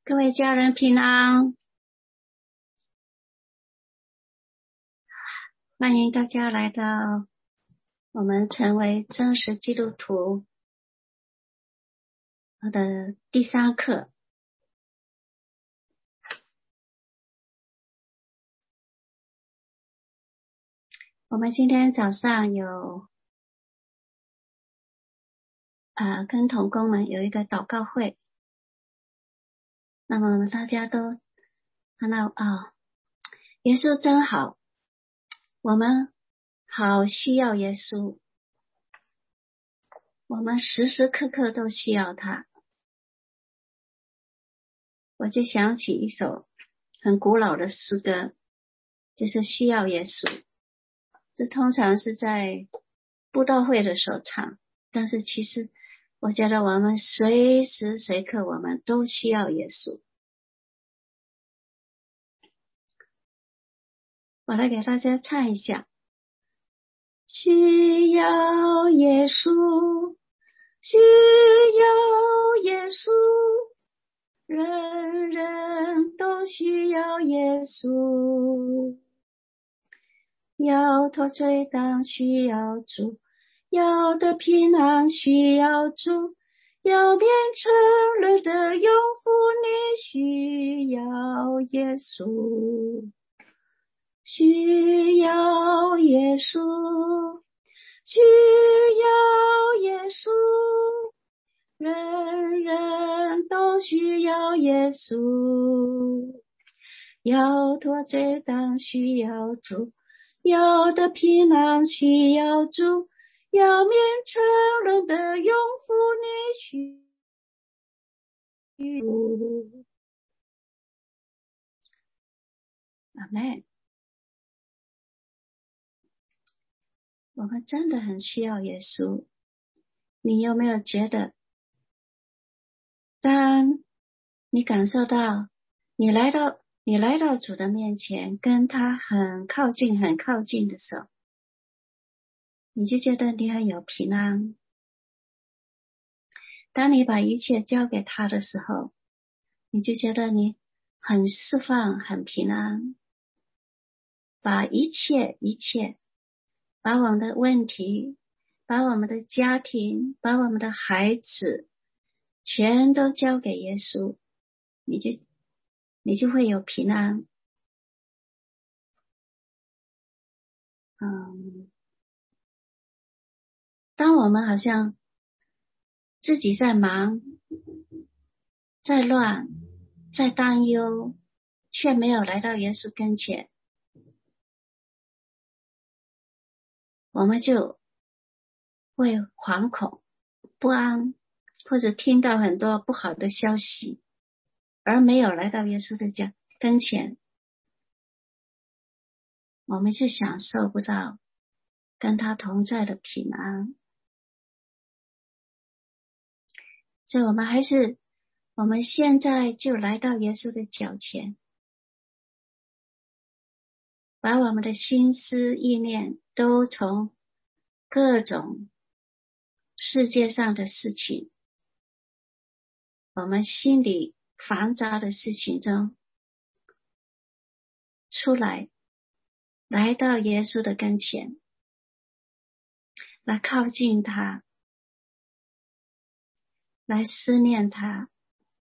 各位家人平安，欢迎大家来到我们成为真实基督徒的第3课。我们今天早上有跟同工们有一个祷告会，那么我们大家都看到耶稣真好，我们好需要耶稣，我们时时刻刻都需要他。我就想起一首很古老的诗歌，就是需要耶稣。这通常是在布道会的时候唱，但是其实我觉得我们随时随刻我们都需要耶稣。我来给大家唱一下。需要耶稣，需要耶稣，人人都需要耶稣。要脱罪当需要主，要得平安需要主，要变成人的永福你需要耶稣，需要耶稣，需要耶稣，人人都需要耶稣。要脱罪当需要主，要得平安需要主，要免成人的永福你需要。阿们。我们真的很需要耶稣。你有没有觉得，当你感受到你来到主的面前，跟他很靠近的时候，你就觉得你很有平安。当你把一切交给他的时候，你就觉得你很释放，很平安。把一切，把我们的问题，把我们的家庭，把我们的孩子全都交给耶稣，你就会有平安。当我们好像自己在忙，在乱，在担忧，却没有来到耶稣跟前，我们就会惶恐不安，或者听到很多不好的消息，而没有来到耶稣的跟前，我们就享受不到跟他同在的平安。所以我们现在就来到耶稣的脚前，把我们的心思意念都从各种世界上的事情，我们心里繁杂的事情中出来，来到耶稣的跟前，来靠近他，来思念他，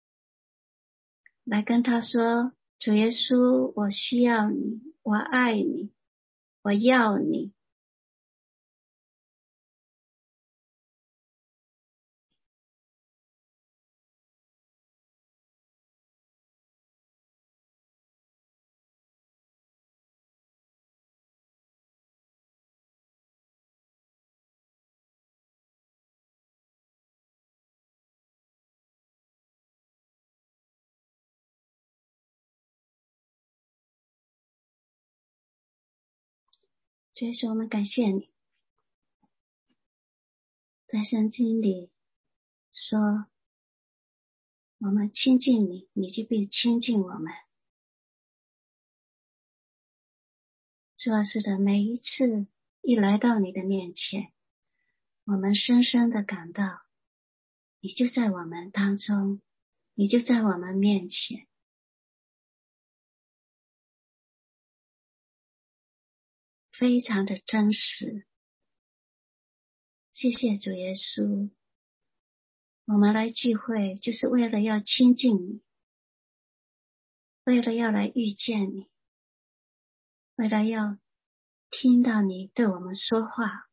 来跟他说，主耶稣，我需要你，我爱你，我要你。主耶稣，我们感谢你，在圣经里说，我们亲近你，你就必亲近我们。主要是的，每一次一来到你的面前，我们深深的感到你就在我们当中， 你就在我们面前，非常的真实。谢谢主耶稣，我们来聚会就是为了要亲近你，为了要来遇见你，为了要听到你对我们说话。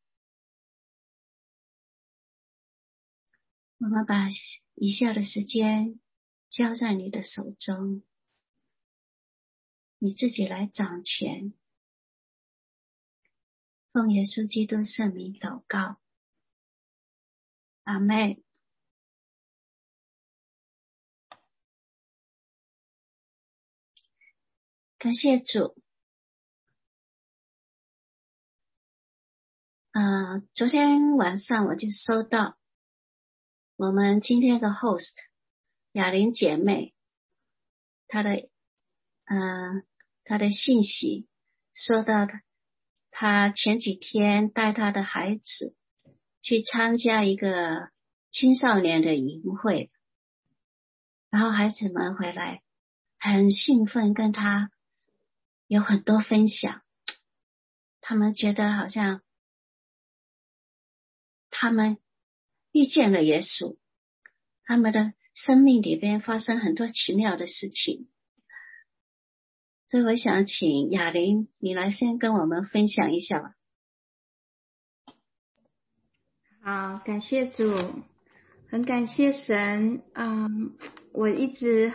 我们把以下的时间交在你的手中，你自己来掌权。奉耶稣基督圣名祷告，阿们。感谢主。昨天晚上我就收到我们今天的 host 雅玲姐妹她的信息，说到她前几天带她的孩子去参加一个青少年的营会，然后孩子们回来很兴奋，跟她有很多分享，他们觉得好像他们遇见了耶稣，他们的生命里边发生很多奇妙的事情。所以我想请雅玲你来先跟我们分享一下吧。 好，感谢主，很感谢神。我一直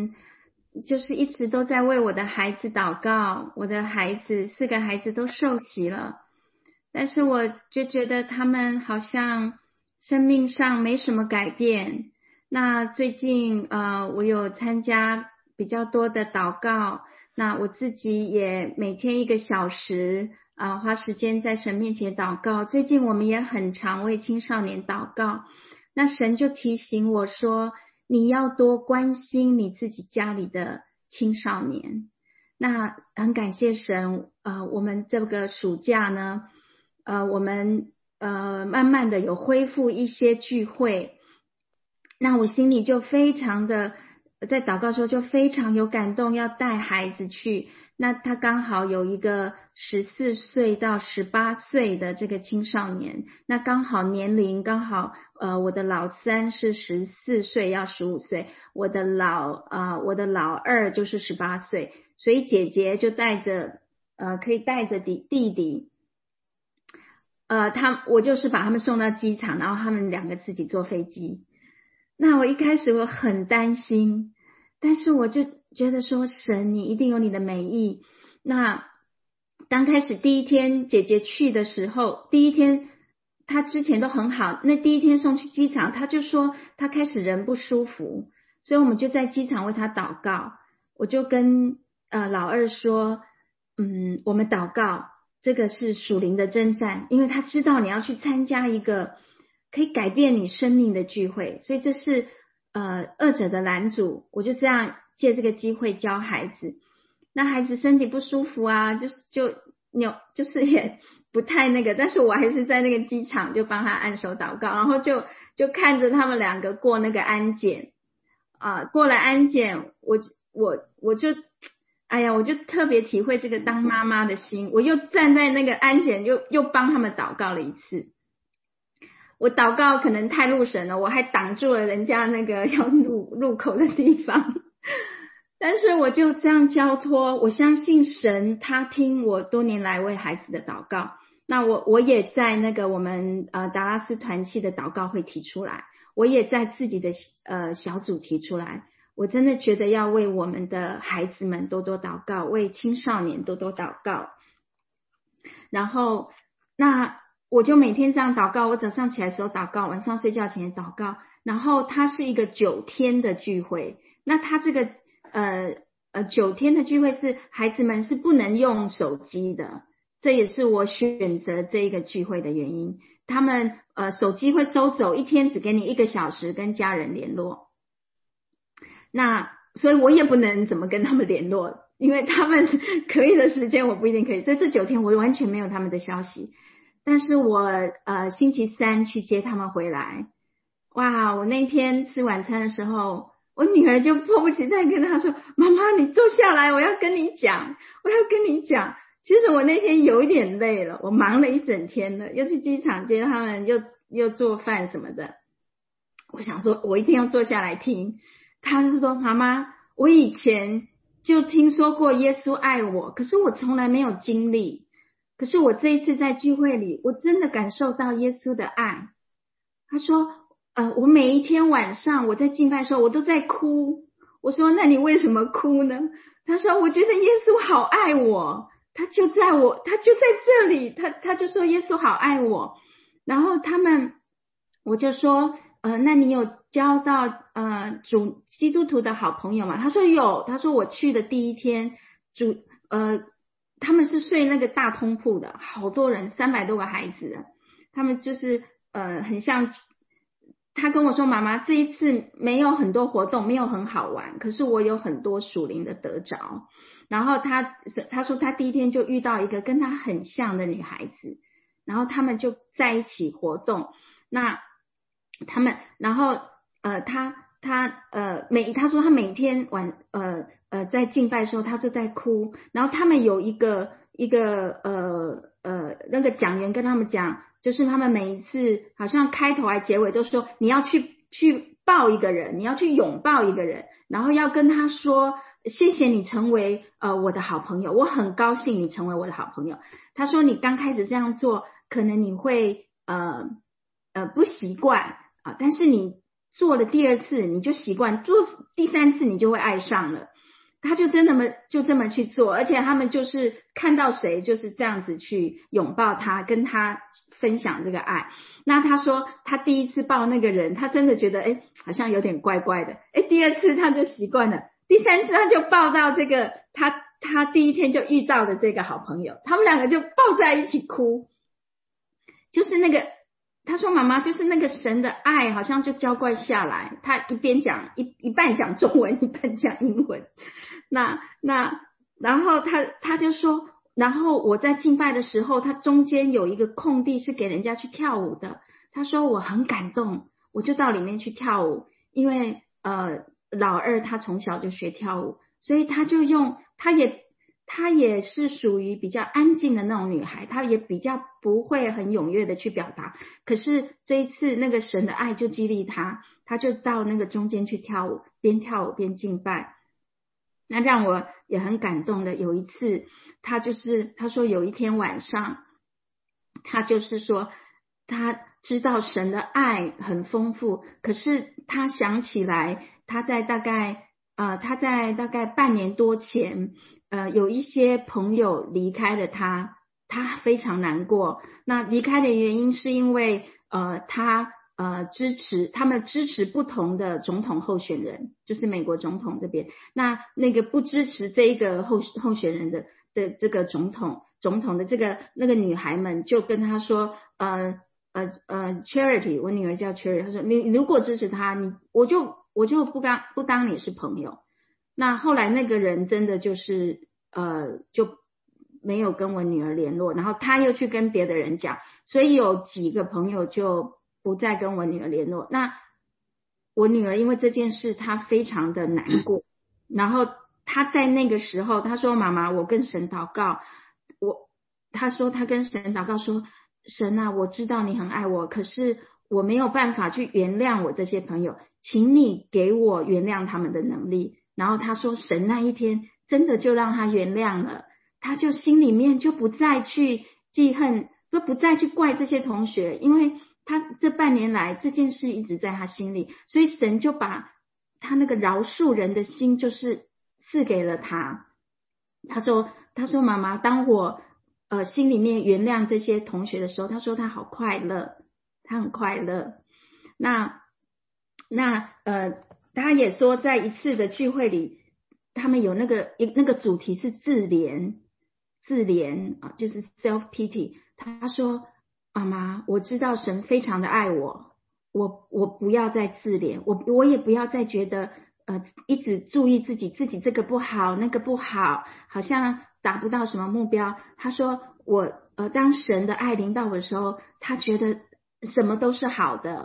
都在为我的孩子祷告，我的孩子4个孩子都受洗了，但是我就觉得他们好像生命上没什么改变。那最近我有参加比较多的祷告，那我自己也每天1个小时花时间在神面前祷告。最近我们也很常为青少年祷告，那神就提醒我说，你要多关心你自己家里的青少年。那很感谢神，我们这个暑假呢，我们慢慢的有恢复一些聚会，那我心里就非常的在祷告的时候就非常有感动，要带孩子去。那他刚好有一个14岁到18岁的这个青少年，那刚好年龄刚好我的老三是14岁要15岁，我的老二就是18岁，所以姐姐就可以带着弟弟，我就是把他们送到机场，然后他们2个自己坐飞机。那我一开始我很担心，但是我就觉得说，神你一定有你的美意。那刚开始第一天姐姐去的时候，第一天她之前都很好，那第一天送去机场，她就说她开始人不舒服，所以我们就在机场为她祷告。我就跟老二说，我们祷告，这个是属灵的征战，因为他知道你要去参加一个可以改变你生命的聚会，所以这是恶者的拦阻。我就这样借这个机会教孩子。那孩子身体不舒服啊，就是也不太那个，但是我还是在那个机场就帮他按手祷告，然后就看着他们2个过那个安检过了安检，我就特别体会这个当妈妈的心，我又站在那个安检又帮他们祷告了一次。我祷告可能太入神了，我还挡住了人家那个要入口的地方，但是我就这样交托，我相信神他听我多年来为孩子的祷告。那我也在那个我们达拉斯团契的祷告会提出来，我也在自己的小组提出来。我真的觉得要为我们的孩子们多多祷告，为青少年多多祷告。然后那我就每天这样祷告，我早上起来的时候祷告，晚上睡觉前祷告。然后它是一个9天的聚会，那它这个9天的聚会是孩子们是不能用手机的，这也是我选择这个聚会的原因。他们手机会收走，一天只给你1个小时跟家人联络。那所以我也不能怎么跟他们联络，因为他们可以的时间我不一定可以，所以这9天我完全没有他们的消息。但是我星期3去接他们回来，哇，我那天吃晚餐的时候， 我女儿就迫不及待跟他说，妈妈你坐下来，我要跟你讲。其实我那天有一点累了，我忙了一整天了，又去机场接他们，又做饭什么的。我想说我一定要坐下来听。他就说，妈妈，我以前就听说过耶稣爱我，可是我从来没有经历。可是我这一次在聚会里，我真的感受到耶稣的爱。他说我每一天晚上我在敬拜的时候我都在哭。我说那你为什么哭呢？他说我觉得耶稣好爱我，他就在这里，他就说耶稣好爱我。然后我就说那你有交到基督徒的好朋友吗？他说有。他说我去的第一天他们是睡那个大通铺的，好多人，300多个孩子，他们就是很像。他跟我说，妈妈这一次没有很多活动，没有很好玩，可是我有很多属灵的得着。然后他说他第一天就遇到一个跟他很像的女孩子，然后他们就在一起活动。那他们然后他说他每天在敬拜的时候他就在哭。然后他们有一个那个讲员跟他们讲，就是他们每一次好像开头还结尾都说你要去抱一个人，你要去拥抱一个人，然后要跟他说谢谢你成为我的好朋友，我很高兴你成为我的好朋友。他说你刚开始这样做可能你会不习惯但是你做了第2次你就习惯，做第3次你就会爱上了。他就这么去做，而且他们就是看到谁就是这样子去拥抱他，跟他分享这个爱。那他说他第1次抱那个人，他真的觉得好像有点怪怪的，第2次他就习惯了，第3次他就抱到这个他第1天就遇到的这个好朋友，他们2个就抱在一起哭。就是那个他说妈妈，就是那个神的爱好像就浇灌下来。他一边讲一半讲中文一半讲英文。然后他就说，然后我在敬拜的时候，他中间有一个空地是给人家去跳舞的。他说我很感动，我就到里面去跳舞。因为老二他从小就学跳舞，所以他就用她也是属于比较安静的那种女孩，她也比较不会很踊跃的去表达。可是这一次那个神的爱就激励她，她就到那个中间去跳舞，边跳舞边敬拜。那让我也很感动的，有一次她说有一天晚上，她就是说她知道神的爱很丰富，可是她想起来她在大概半年多前有一些朋友离开了她非常难过。那离开的原因是因为他们支持不同的总统候选人，就是美国总统这边，那个不支持这一个候选人的这个总统的那个女孩们就跟他说Charity， 我女儿叫 Charity， 她说你如果支持他，我就不当你是朋友。那后来那个人真的就是就没有跟我女儿联络，然后他又去跟别的人讲，所以有几个朋友就不再跟我女儿联络。那我女儿因为这件事她非常的难过，然后她在那个时候她说妈妈，我跟神祷告，她说她跟神祷告说，神啊，我知道你很爱我，可是我没有办法去原谅我这些朋友，请你给我原谅他们的能力。然后她说神那一天真的就让她原谅了，她就心里面就不再去记恨，不再去怪这些同学，因为她这半年来这件事一直在她心里，所以神就把她那个饶恕人的心就是赐给了她。她说妈妈，当我心里面原谅这些同学的时候，她说她好快乐，她很快乐。他也说在一次的聚会里，他们有那个主题是自怜就是 self pity。 他说妈妈，我知道神非常的爱我不要再自怜，我也不要再觉得一直注意自己这个不好那个不好，好像达不到什么目标。他说当神的爱临到我的时候，他觉得什么都是好的。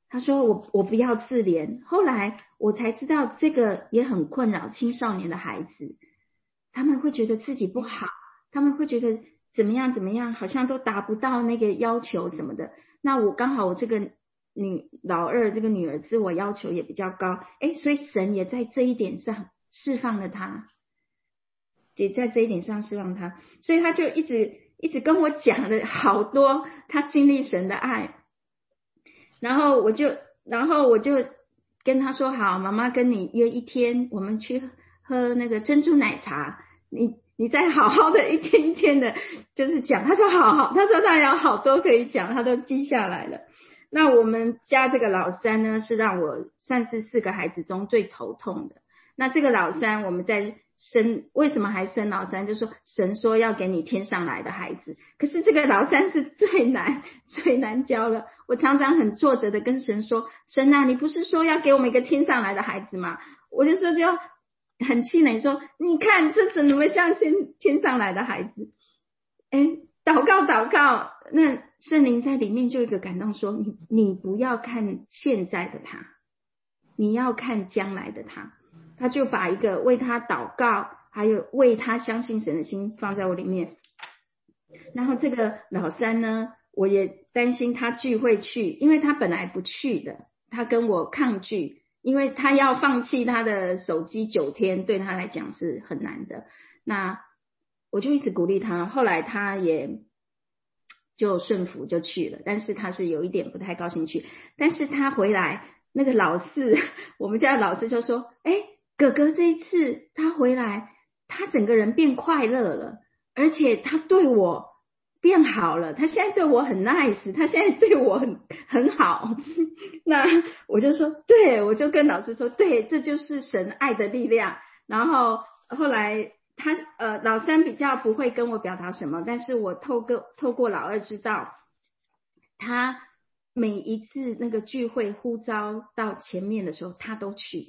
他说我不要自怜。后来我才知道这个也很困扰青少年的孩子，他们会觉得自己不好，他们会觉得怎么样好像都达不到那个要求什么的。那我刚好我这个老二这个女儿自我要求也比较高，所以神也在这一点上释放了他，也在这一点上释放他，所以他就一直跟我讲了好多他经历神的爱。然后我就跟他说，好，妈妈跟你约一天，我们去喝那个珍珠奶茶，你再好好的一天一天的就是讲。他说好，他说他有好多可以讲，他都记下来了。那我们家这个老三呢，是让我算是4个孩子中最头痛的。那这个老三我们在为什么还生老三，就是说神说要给你天上来的孩子，可是这个老三是最难教了。我常常很挫折的跟神说，神啊，你不是说要给我们一个天上来的孩子吗？我就说就很气馁说，你看这怎么像天上来的孩子。祷告，那圣灵在里面就有一个感动说，你不要看现在的他，你要看将来的他。他就把一个为他祷告还有为他相信神的心放在我里面。然后这个老三呢，我也担心他聚会去，因为他本来不去的，他跟我抗拒，因为他要放弃他的手机9天，对他来讲是很难的。那我就一直鼓励他，后来他也就顺服就去了，但是他是有一点不太高兴去。但是他回来，那个老四，我们家的老四就说，哥哥这一次他回来，他整个人变快乐了，而且他对我变好了，他现在对我很 nice， 他现在对我很好。那我就说，对，我就跟老师说，对，这就是神爱的力量。然后后来他老三比较不会跟我表达什么，但是我透过老二知道，他每一次那个聚会呼召到前面的时候，他都去，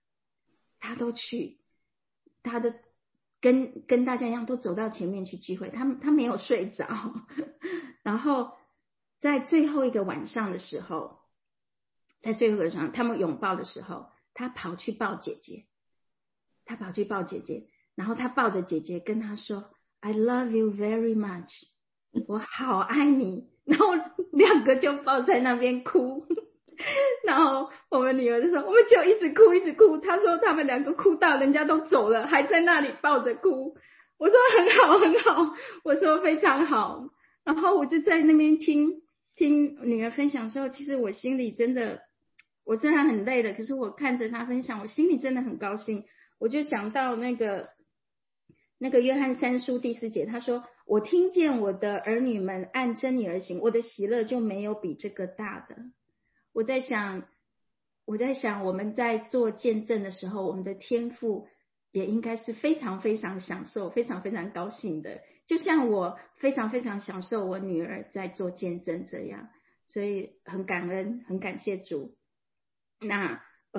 他的跟大家一样都走到前面去聚会，他没有睡着。然后在最后一个晚上的时候，他们拥抱的时候，他跑去抱姐姐，然后他抱着姐姐跟她说 I love you very much， 我好爱你。然后2个就抱在那边哭。然后我们女儿就说，我们就一直哭。她说他们2个哭到人家都走了，还在那里抱着哭。我说很好，我说非常好。然后我就在那边听女儿分享的时候，其实我心里真的，我虽然很累了，可是我看着她分享，我心里真的很高兴。我就想到那个约翰3书第4节，他说，我听见我的儿女们按真理而行，我的喜乐就没有比这个大的。我在想我们在做见证的时候，我们的天父也应该是非常非常享受，非常非常高兴的，就像我非常非常享受我女儿在做见证这样。所以很感恩，很感谢主。那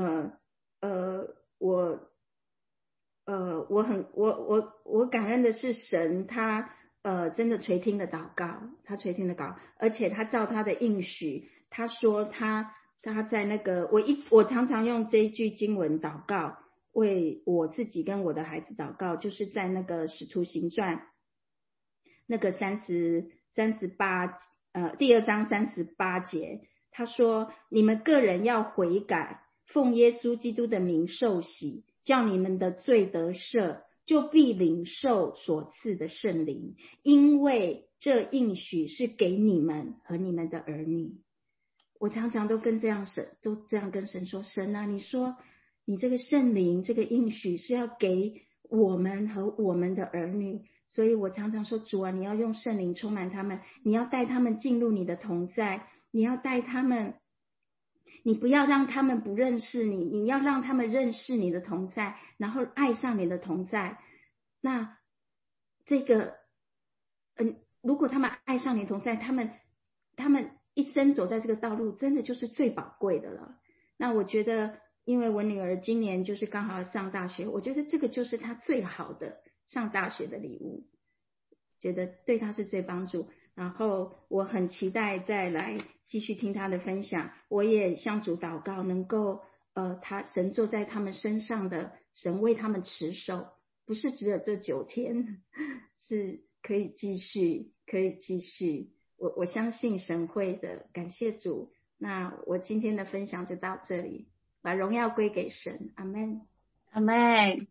我感恩的是神，他真的垂听了祷告，而且他照他的应许，他说他在那个我常常用这一句经文祷告，为我自己跟我的孩子祷告，就是在那个使徒行传那个38第2章38节，他说，你们个人要悔改，奉耶稣基督的名受洗，叫你们的罪得赦，就必领受所赐的圣灵，因为这应许是给你们和你们的儿女。我常常都这样跟神说，神啊，你说你这个圣灵这个应许是要给我们和我们的儿女，所以我常常说，主啊，你要用圣灵充满他们，你要带他们进入你的同在，你要带他们，你不要让他们不认识你，你要让他们认识你的同在，然后爱上你的同在。那这个如果他们爱上你的同在，他们一生走在这个道路，真的就是最宝贵的了。那我觉得，因为我女儿今年就是刚好要上大学，我觉得这个就是她最好的上大学的礼物，觉得对她是最帮助。然后我很期待再来继续听他的分享。我也向主祷告，能够神坐在他们身上的神为他们持守，不是只有这9天，是可以继续。我相信神会的，感谢主。那我今天的分享就到这里，把荣耀归给神，阿们， 阿们。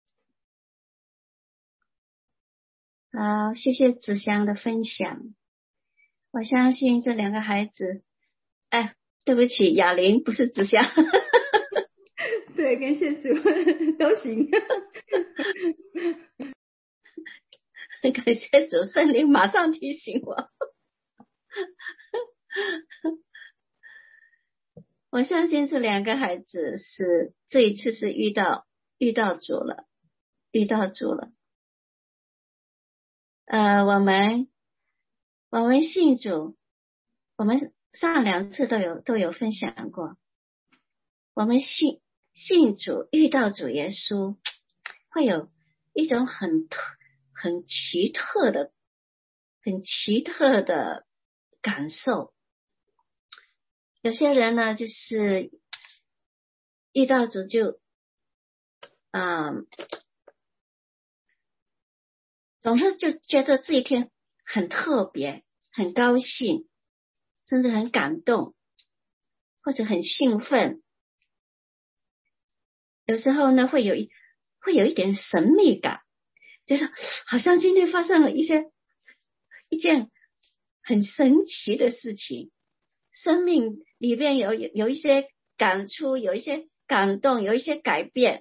好，谢谢子祥的分享。我相信这2个孩子，对不起，雅玲不是子祥。 对，感谢主，都行。 感谢主，圣灵马上提醒我。我相信这2个孩子是这一次是遇到主了。我们信主，我们上2次都有分享过。我们信主，遇到主耶稣，会有一种很奇特的感受。有些人呢，就是遇到主就总是就觉得这一天很特别，很高兴，甚至很感动，或者很兴奋。有时候呢，会有一点神秘感，觉得好像今天发生了一件很神奇的事情，生命里边有一些感触，有一些感动，有一些改变。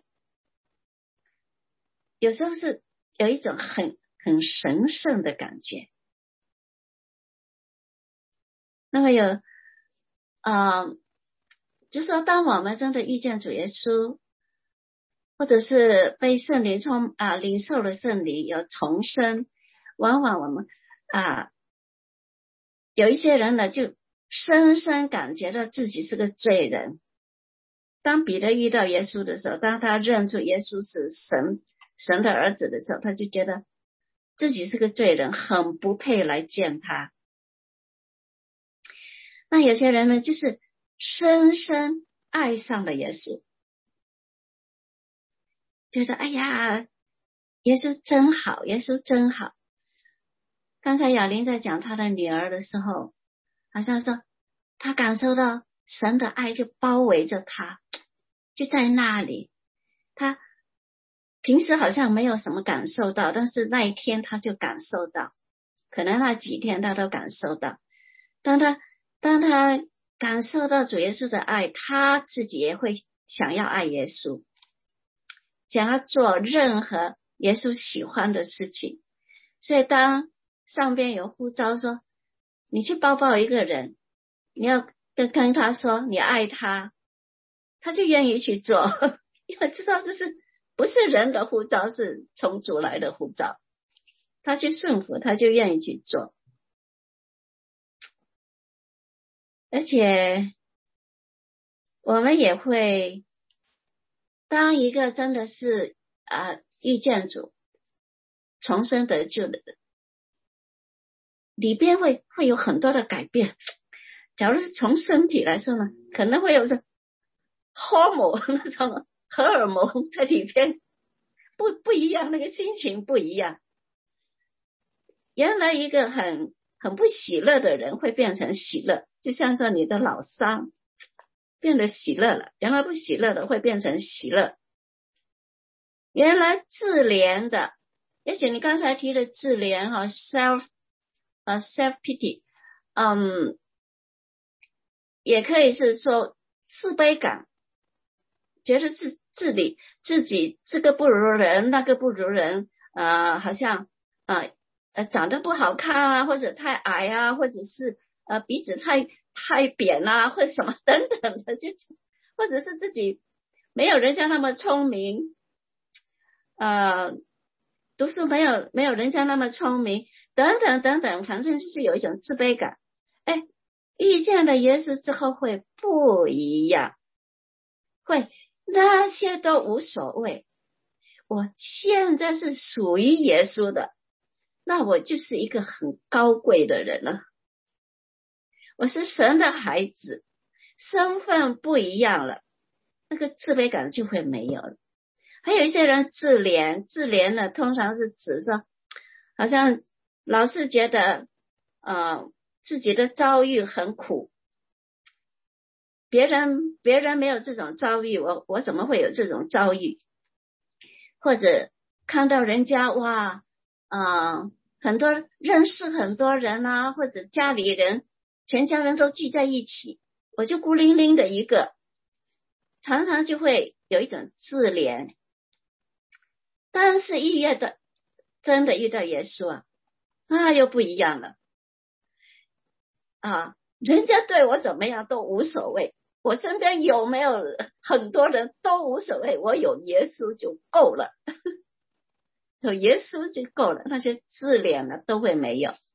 有时候是有一种很神圣的感觉。那么就是说当我们真的遇见主耶稣，或者是被圣灵领受了圣灵有重生，往往我们有一些人呢就深深感觉到自己是个罪人。当彼得遇到耶稣的时候，当他认出耶稣是神的儿子的时候，他就觉得自己是个罪人，很不配来见他。那有些人呢，就是深深爱上了耶稣，觉得哎呀，耶稣真好，耶稣真好。刚才雅玲在讲她的女儿的时候，好像说她感受到神的爱就包围着她，就在那里。她平时好像没有什么感受到，但是那一天她就感受到，可能那几天她都感受到。当她感受到主耶稣的爱，她自己也会想要爱耶稣，想要做任何耶稣喜欢的事情。所以当上边有呼召说你去抱一个人，你要跟他说你爱他，他就愿意去做，因为知道这是不是人的呼召，是从主来的呼召，他去顺服，他就愿意去做。而且我们也会当一个真的是遇见主重生得救的人，里边会有很多的改变。假如是从身体来说呢，可能会有那种荷尔蒙在里边不一样，那个心情不一样。原来一个很不喜乐的人会变成喜乐，就像说你的老伤变得喜乐了，原来不喜乐的会变成喜乐。原来自怜的，也许你刚才提的自怜self pity，也可以是说自卑感，觉得自己这个不如人，那个不如人，好像长得不好看啊，或者太矮啊，或者是鼻子太扁啊，或者什么等等的，就或者是自己没有人家那么聪明，读书没有人家那么聪明，等等，反正就是有一种自卑感。遇见了耶稣之后会不一样，会那些都无所谓，我现在是属于耶稣的，那我就是一个很高贵的人了。 我是神的孩子，身份不一样了，那个自卑感就会没有了。还有一些人自怜呢，通常是指说好像老是觉得自己的遭遇很苦，别人没有这种遭遇，我怎么会有这种遭遇？或者看到人家哇很多认识很多人啊，或者家里人全家人都聚在一起，我就孤零零的一个，常常就会有一种自怜。但是真的遇到耶稣又不一样了人家对我怎么样都无所谓，我身边有没有很多人都无所谓，我有耶稣就够了有耶稣就够了，那些自怜呢都会没有。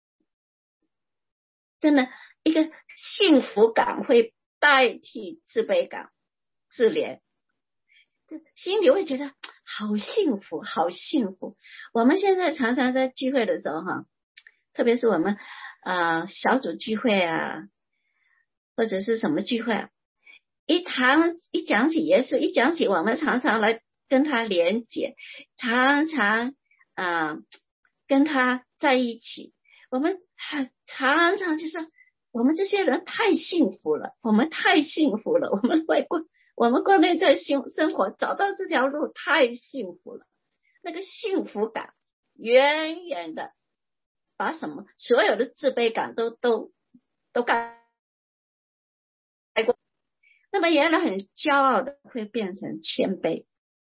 真的，一个幸福感会代替自卑感、自怜，心里会觉得好幸福好幸福。我们现在常常在聚会的时候特别是我们小组聚会或者是什么聚会一讲起耶稣，一讲起我们常常来跟他连结，常常跟他在一起，我们常常就是我们这些人太幸福了，我们太幸福了，我们过内在生活找到这条路太幸福了，那个幸福感远远的把所有的自卑感都盖过。那么原来很骄傲的会变成谦卑，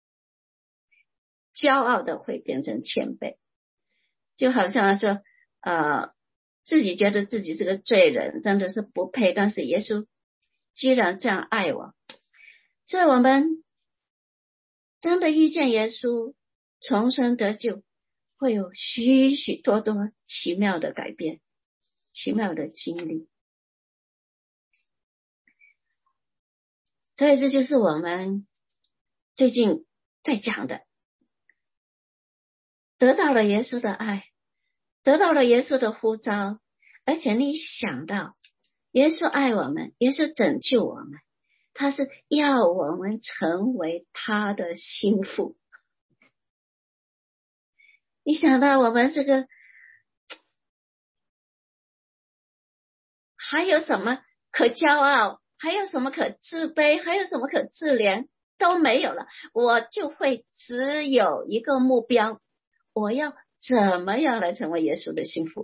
骄傲的会变成谦卑，就好像说自己觉得自己是个罪人，真的是不配，但是耶稣居然这样爱我。所以我们真的遇见耶稣重生得救，会有许许多多奇妙的改变，奇妙的经历。所以这就是我们最近在讲的，得到了耶稣的爱，得到了耶稣的呼召，而且你想到耶稣爱我们，耶稣拯救我们，他是要我们成为他的心腹。你想到我们这个还有什么可骄傲，还有什么可自卑，还有什么可自怜，都没有了，我就会只有一个目标，我要怎么样来成为耶稣的心腹。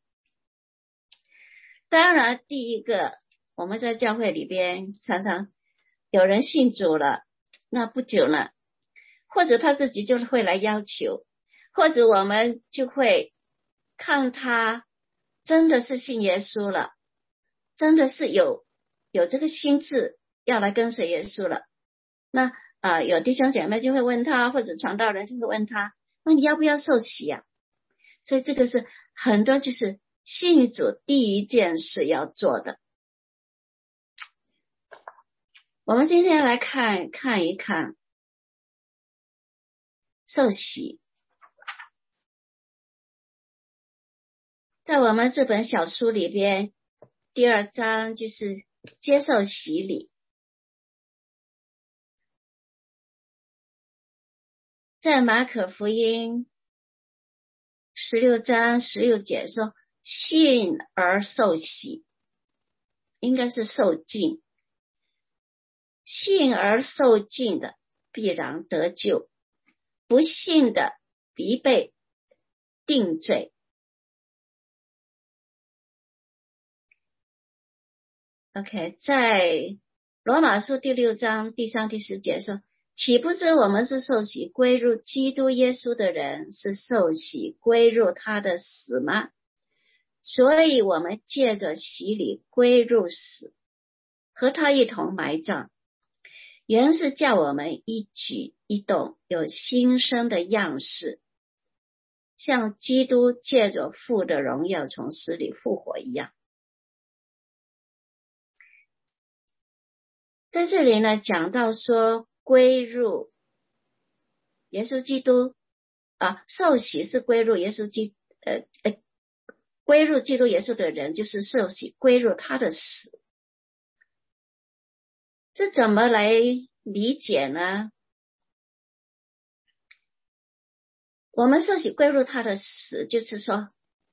当然第一个，我们在教会里边常常有人信主了，那不久呢，或者他自己就会来要求，或者我们就会看他真的是信耶稣了，真的是有这个心志要来跟随耶稣了，那有弟兄姐妹就会问他，或者传道人就会问他，那你要不要受洗所以这个是很多就是信主第一件事要做的。我们今天来看一看受洗，在我们这本小书里边第2章就是接受洗礼。在马可福音16章16节说，信而受洗，应该是受浸，信而受浸的必然得救，不信的必被定罪。OK， 在罗马书第6章第3、第4节说，岂不知我们是受洗归入基督耶稣的人，是受洗归入他的死吗？所以我们借着洗礼归入死，和他一同埋葬，原是叫我们一举一动有新生的样式，像基督借着父的荣耀从死里复活一样。在这里呢，讲到说归入耶稣基督受洗是归入耶稣归入基督耶稣的人，就是受洗归入他的死。这怎么来理解呢？我们受洗归入他的死，就是说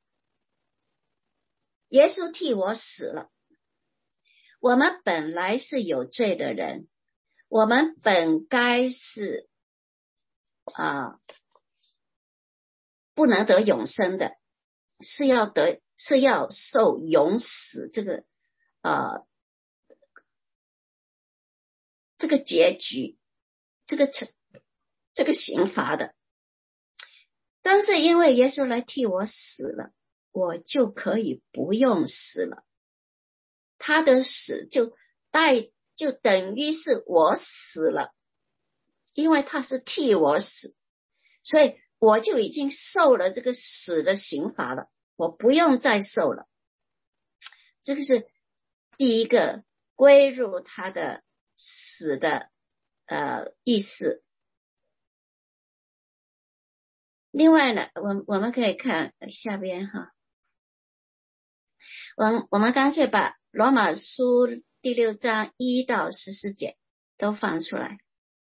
耶稣替我死了。我们本来是有罪的人，我们本该是不能得永生的，是要受永死这个结局，这个刑罚的。但是因为耶稣来替我死了，我就可以不用死了。他的死就等于是我死了，因为他是替我死，所以我就已经受了这个死的刑罚了，我不用再受了。这个是第一个归入他的死的意思。另外呢，我们可以看下边哈，我们干脆把罗马书第6章1到14节都放出来。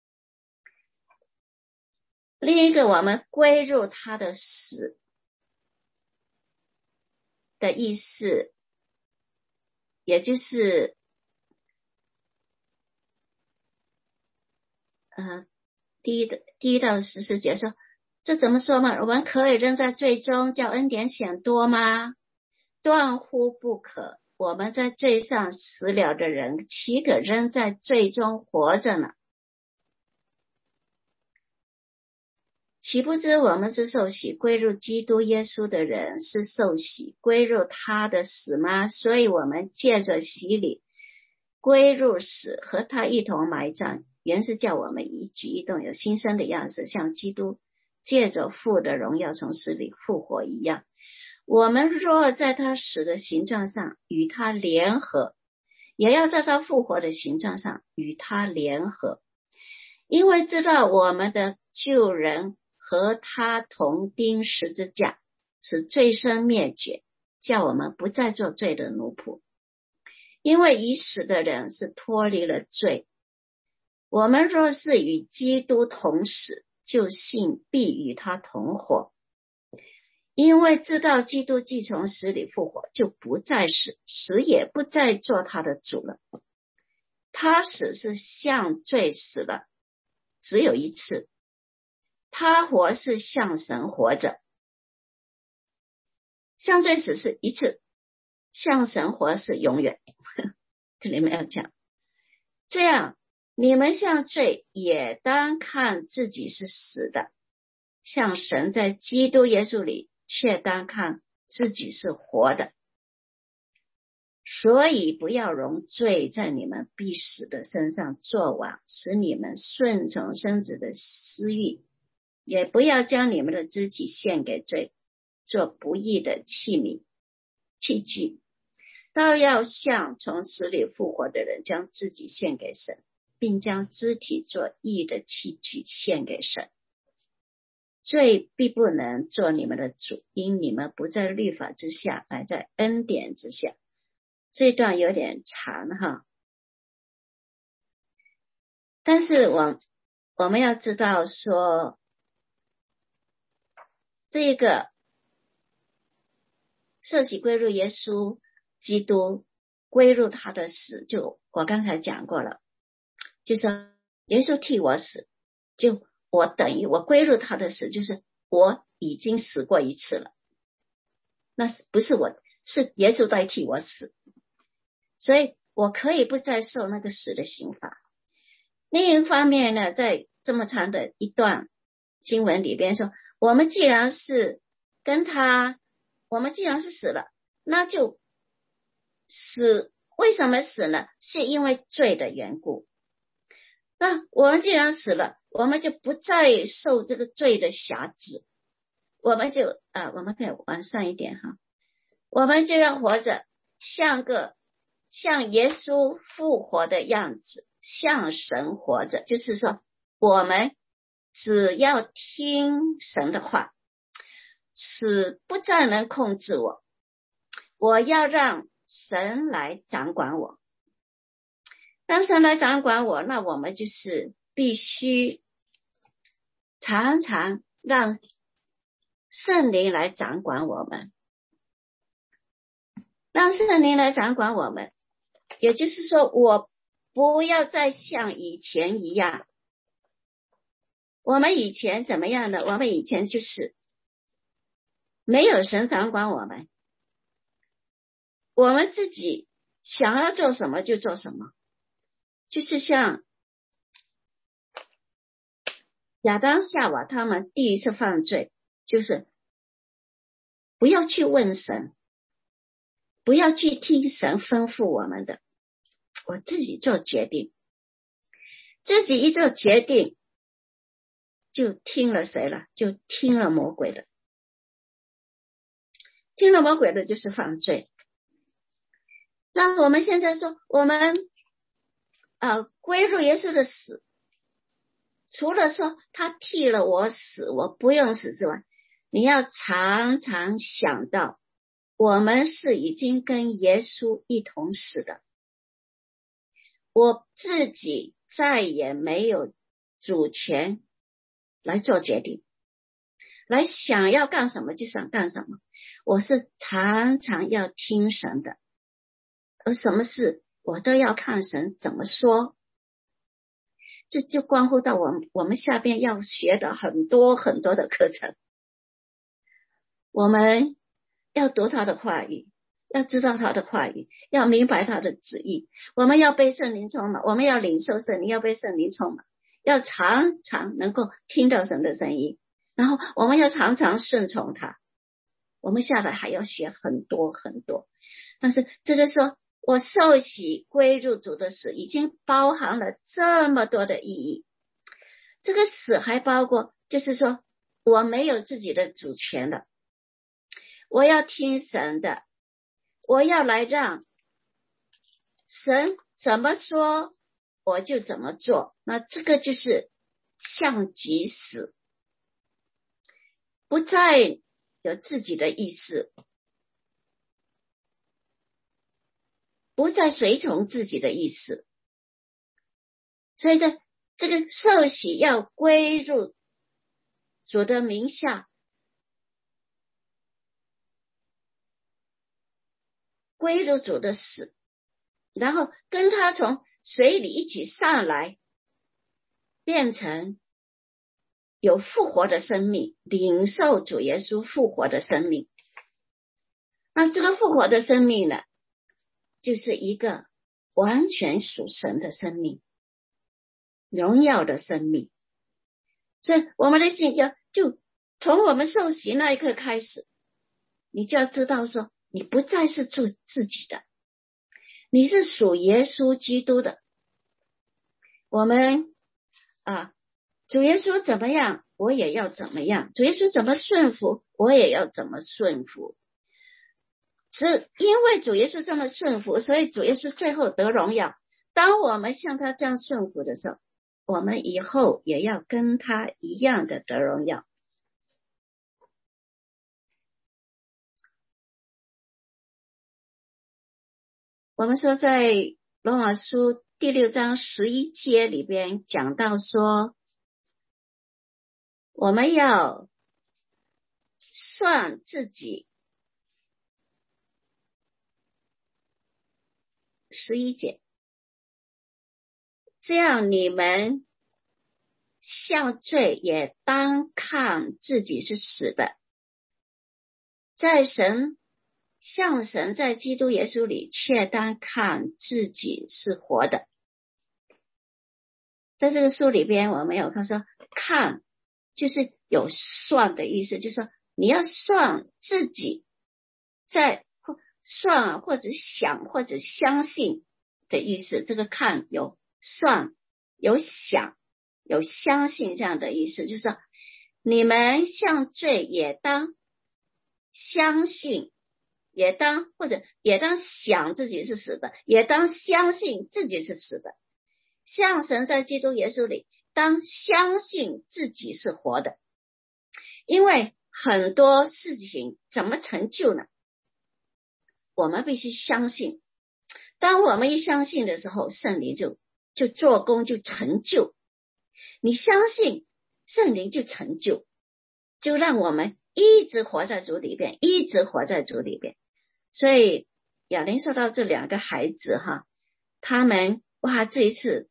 另一个我们归入他的死的意思，也就是第一到14节说，这怎么说嘛？我们可以仍在罪中，叫恩典显多吗？断乎不可。我们在罪上死了的人，岂可仍在罪中活着呢？岂不知我们是受洗归入基督耶稣的人，是受洗归入他的死吗？所以我们借着洗礼归入死，和他一同埋葬，原是叫我们一举一动有新生的样式，像基督借着父的荣耀从死里复活一样。我们若在他死的形状上与他联合，也要在他复活的形状上与他联合，因为知道我们的旧人和他同钉十字架，使罪身灭绝，叫我们不再做罪的奴仆。因为已死的人是脱离了罪，我们若是与基督同死，就信必与他同活。因为知道基督既从死里复活，就不再死，死也不再做他的主了。他死是向罪死了，只有一次；他活是向神活着。向罪死是一次，向神活是永远。这里面要讲，这样你们向罪也当看自己是死的，向神在基督耶稣里却当看自己是活的。所以不要容罪在你们必死的身上作王，使你们顺从身子的私欲，也不要将你们的肢体献给罪，做不义的器具，倒要像从死里复活的人，将自己献给神，并将肢体做义的器具献给神。罪必不能做你们的主，因你们不在律法之下，乃在恩典之下。这段有点长哈，但是我们要知道说，这个受洗归入耶稣基督，归入他的死，就我刚才讲过了，就是耶稣替我死，就我等于我归入他的死，就是我已经死过一次了，那不是我，是耶稣代替我死，所以我可以不再受那个死的刑罚。另一方面呢，在这么长的一段经文里边说，我们既然是死了，那就死，为什么死呢？是因为罪的缘故。那我们既然死了，我们就不再受这个罪的辖制，我们就我们可以往上一点哈，我们就要活着像耶稣复活的样子，像神活着，就是说我们只要听神的话，死不再能控制我， 我要让神来掌管我。当神来掌管我，那我们就是必须常常让圣灵来掌管我们，让圣灵来掌管我们。也就是说，我不要再像以前一样。我们以前怎么样呢？我们以前就是没有神掌管我们，我们自己想要做什么就做什么，就是像亚当夏娃他们第一次犯罪，就是不要去问神，不要去听神吩咐我们的，我自己做决定。自己一做决定就听了谁了？就听了魔鬼的。听了魔鬼的就是犯罪。那我们现在说，我们归入耶稣的死，除了说他替了我死，我不用死之外，你要常常想到我们是已经跟耶稣一同死的，我自己再也没有主权来做决定，来想要干什么就想干什么，我是常常要听神的，而什么事我都要看神怎么说。这就关乎到我们下边要学的很多很多的课程。我们要读他的话语，要知道他的话语，要明白他的旨意，我们要被圣灵充满，我们要领受圣灵，要被圣灵充满，要常常能够听到神的声音，然后我们要常常顺从他。我们下来还要学很多很多，但是这个说我受洗归入主的死已经包含了这么多的意义。这个死还包括就是说我没有自己的主权了，我要听神的，我要来让神怎么说我就怎么做。那这个就是像即死，不再有自己的意识，不再随从自己的意思。所以这个受洗要归入主的名下，归入主的死，然后跟他从水里一起上来，变成有复活的生命，领受主耶稣复活的生命。那这个复活的生命呢，就是一个完全属神的生命，荣耀的生命。所以我们的信仰就从我们受洗那一刻开始，你就要知道说，你不再是做自己的，你是属耶稣基督的。我们主耶稣怎么样我也要怎么样，主耶稣怎么顺服我也要怎么顺服。是因为主耶稣这么顺服，所以主耶稣最后得荣耀。当我们像他这样顺服的时候，我们以后也要跟他一样的得荣耀。我们说在罗马书第6章11节里边讲到说，我们要算自己11节，这样你们向罪也当看自己是死的，向神在基督耶稣里却当看自己是活的。在这个书里边我们有看说，看就是有算的意思，就是说你要算自己，在算或者想或者相信的意思。这个看有算有想有相信这样的意思，就是说你们向罪也当相信，也当或者也当想自己是死的，也当相信自己是死的。向神在基督耶稣里当相信自己是活的。因为很多事情怎么成就呢？ 我们必须相信。当我们一相信的时候，圣灵就做工，就成就。你相信，圣灵就成就，就让我们一直活在主里边，一直活在主里边。所以雅玲说到这两个孩子哈，他们这一次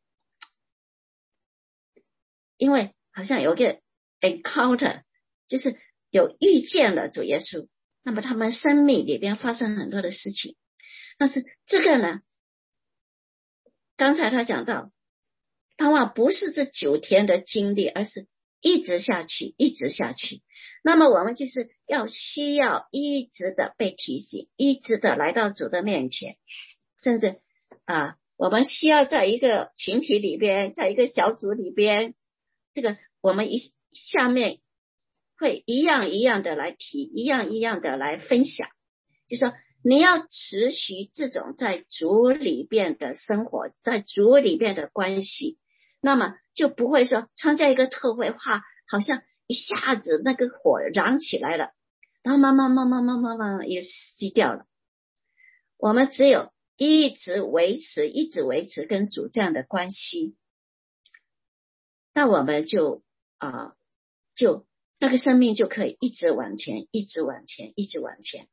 因为好像有个 encounter， 就是有遇见了主耶稣，那么他们生命里边发生很多的事情。但是这个呢，刚才他讲到他不是这9天的经历，而是一直下去，一直下去。那么我们就是需要一直的被提醒，一直的来到主的面前，甚至我们需要在一个群体里边，在一个小组里边，这个我们下面会一样一样的来提，一样一样的来分享，就说你要持续这种在主里边的生活，在主里边的关系，那么就不会说参加一个特会好像一下子那个火燃起来了，然后慢慢也熄掉了。我们只有一直维持跟主这样的关系，那我们就那个生命就可以一直往前，一直往前，一直往前。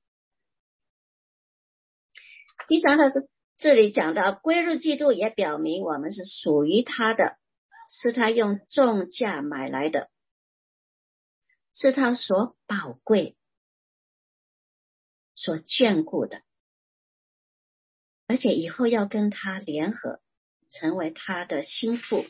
第三个是这里讲到归入基督，也表明我们是属于他的，是他用重价买来的，是他所宝贵所眷顾的，而且以后要跟他联合，成为他的心腹。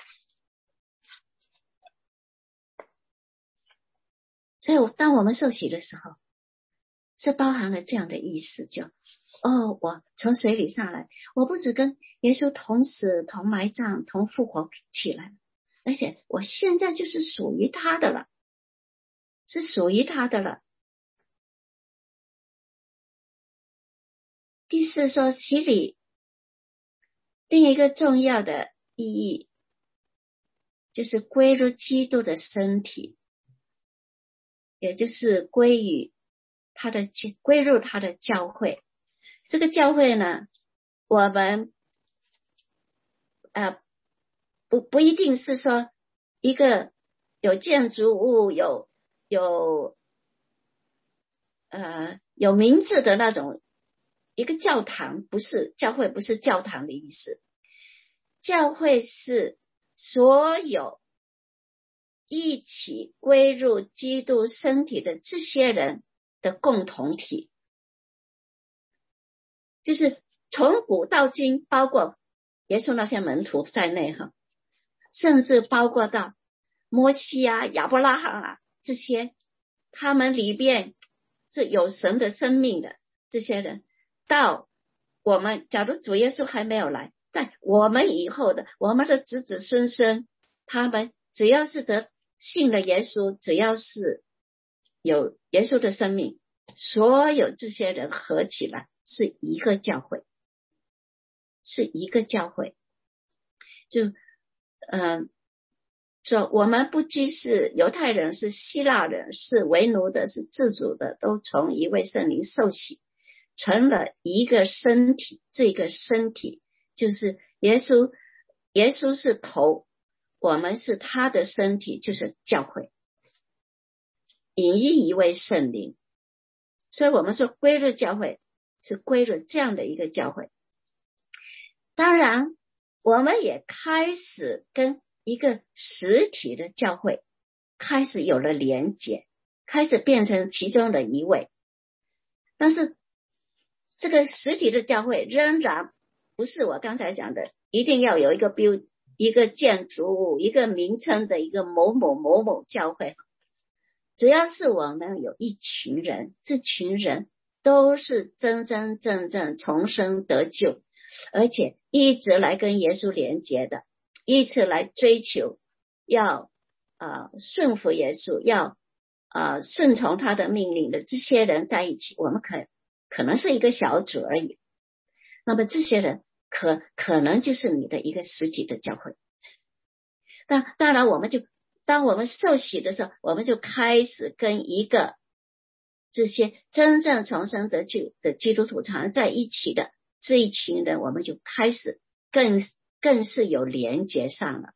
所以当我们受洗的时候，是包含了这样的意思，我从水里上来，我不只跟耶稣同死同埋葬同复活起来，而且我现在就是属于他的了，是属于他的了。第四说洗礼另一个重要的意义就是归入基督的身体，也就是归入他的教会。这个教会呢，我们不一定是说一个有建筑物有名字的那种一个教堂，不是教会，不是教堂的意思。教会是所有一起归入基督身体的这些人的共同体，就是从古到今，包括耶稣那些门徒在内甚至包括到摩西亚伯拉罕这些，他们里边是有神的生命的这些人，到我们假如主耶稣还没有来，在我们以后的我们的子子孙孙，他们只要是信了耶稣，只要是有耶稣的生命，所有这些人合起来是一个教会，是一个教会。说我们不拘是犹太人，是希腊人，是为奴的，是自主的，都从一位圣灵受洗，成了一个身体。这个身体就是耶稣，耶稣是头，我们是他的身体，就是教会，引一位圣灵。所以我们说归入教会是归入这样的一个教会。当然我们也开始跟一个实体的教会开始有了连结，开始变成其中的一位。但是这个实体的教会仍然不是我刚才讲的一定要有一个建筑物，一个名称的一个某某某某教会。只要是我们有一群人，这群人都是真真正正重生得救，而且一直来跟耶稣连结的，一直来追求要顺服耶稣，要顺从他的命令的这些人在一起，我们可能是一个小组而已。那么这些人可能就是你的一个实体的教会。当然当我们受洗的时候，我们就开始跟一个这些真正重生得救的基督徒常在一起的这一群人，我们就开始更是有连结上了。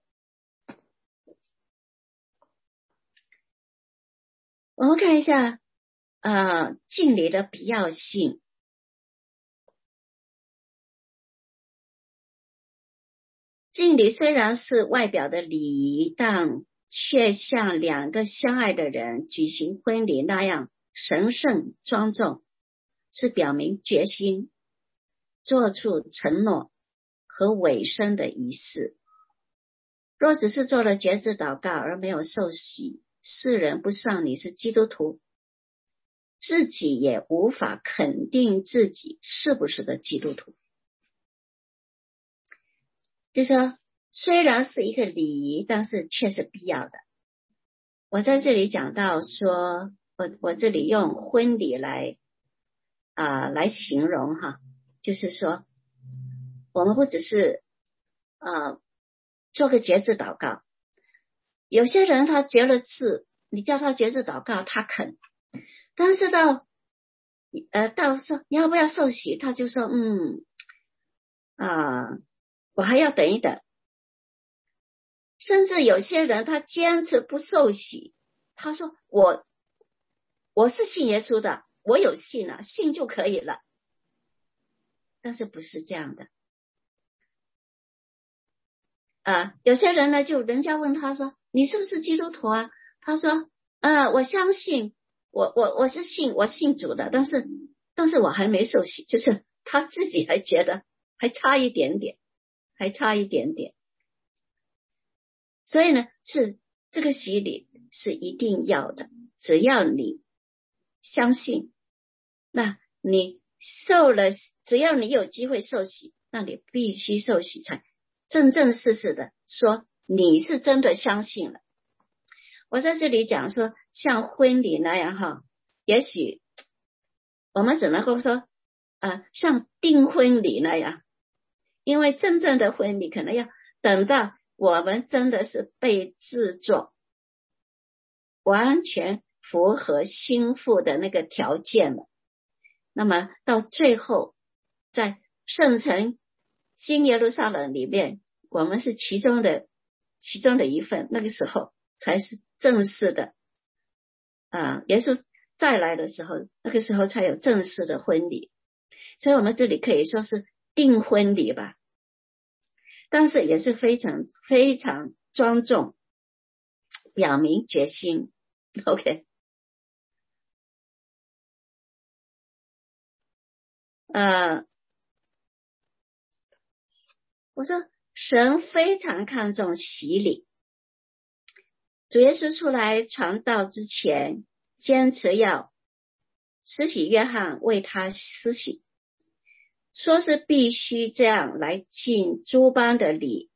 我们看一下敬礼的必要性。敬礼虽然是外表的礼仪，但却像两个相爱的人举行婚礼那样神圣庄重，是表明决心，做出承诺和委身的仪式。若只是做了决志祷告而没有受洗，世人不算你是基督徒，自己也无法肯定自己是不是个基督徒。就说虽然是一个礼仪，但是却是必要的。我在这里讲到说，我这里用婚礼来形容哈，就是说我们不只是做个决志祷告，有些人他决了志，你叫他决志祷告他肯，但是到说你要不要受洗，他就说我还要等一等。甚至有些人他坚持不受洗，他说我是信耶稣的，我有信了，信就可以了。但是不是这样的。有些人呢，就人家问他说你是不是基督徒啊？他说我相信，我是我信主的，但是我还没受洗，就是他自己还觉得还差一点点。所以呢，是这个洗礼是一定要的，只要你相信，那你受了，只要你有机会受洗，那你必须受洗，才正正式式的说你是真的相信了。我在这里讲说像婚礼那样哈，也许我们只能够说像订婚礼那样，因为真正的婚礼可能要等到我们真的是被制作完全符合心腹的那个条件了，那么到最后在圣城新耶路撒冷里面，我们是其中的一份，那个时候才是正式的耶稣再来的时候，那个时候才有正式的婚礼。所以我们这里可以说是订婚礼吧，但是也是非常非常庄重，表明决心。 OK， 我说神非常看重洗礼，主耶稣出来传道之前，坚持要施洗约翰为他施洗，说是必须这样来尽诸般的礼。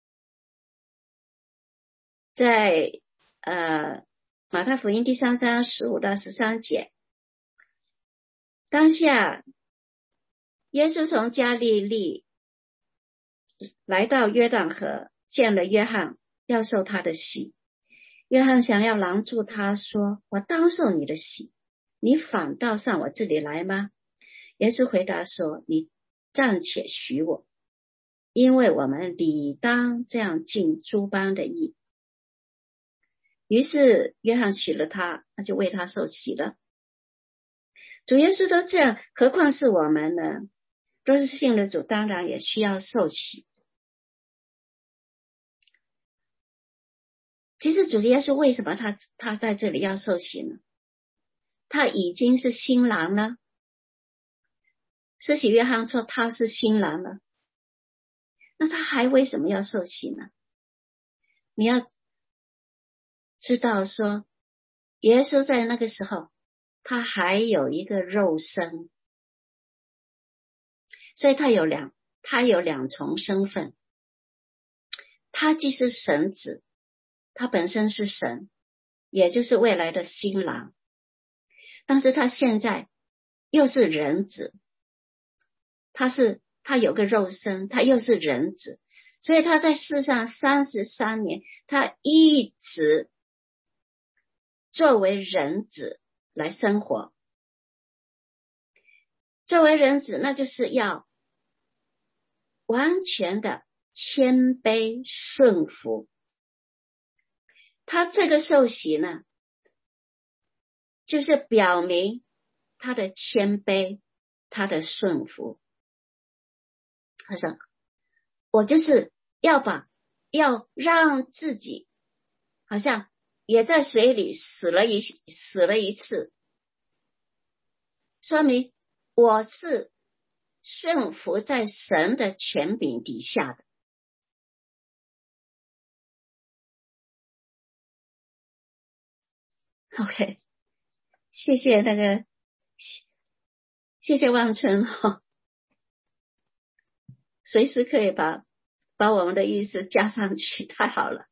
在马太福音第3章15到13节，当下耶稣从加利利来到约旦河，见了约翰，要受他的洗。约翰想要拦住他，说：我当受你的洗，你反倒上我这里来吗？耶稣回答说：你暂且许我，因为我们理当这样尽诸般的义。于是约翰许了他，那就为他受洗了。主耶稣都这样，何况是我们呢？若是信了主，当然也需要受洗。其实主耶稣为什么他在这里要受洗呢？他已经是新郎了，施洗约翰说他是新郎了，那他还为什么要受洗呢？你要知道说，耶稣在那个时候他还有一个肉身，所以他有两重身份。他既是神子，他本身是神，也就是未来的新郎，但是他现在又是人子，他有个肉身，他又是人子，所以他在世上33年，他一直作为人子来生活。作为人子，那就是要完全的谦卑顺服。他这个受洗呢，就是表明他的谦卑，他的顺服。他说我就是要让自己好像也在水里死了一次，说明我是顺服在神的权柄底下的。OK， 谢谢谢谢望春随时可以把我们的意思加上去，太好了。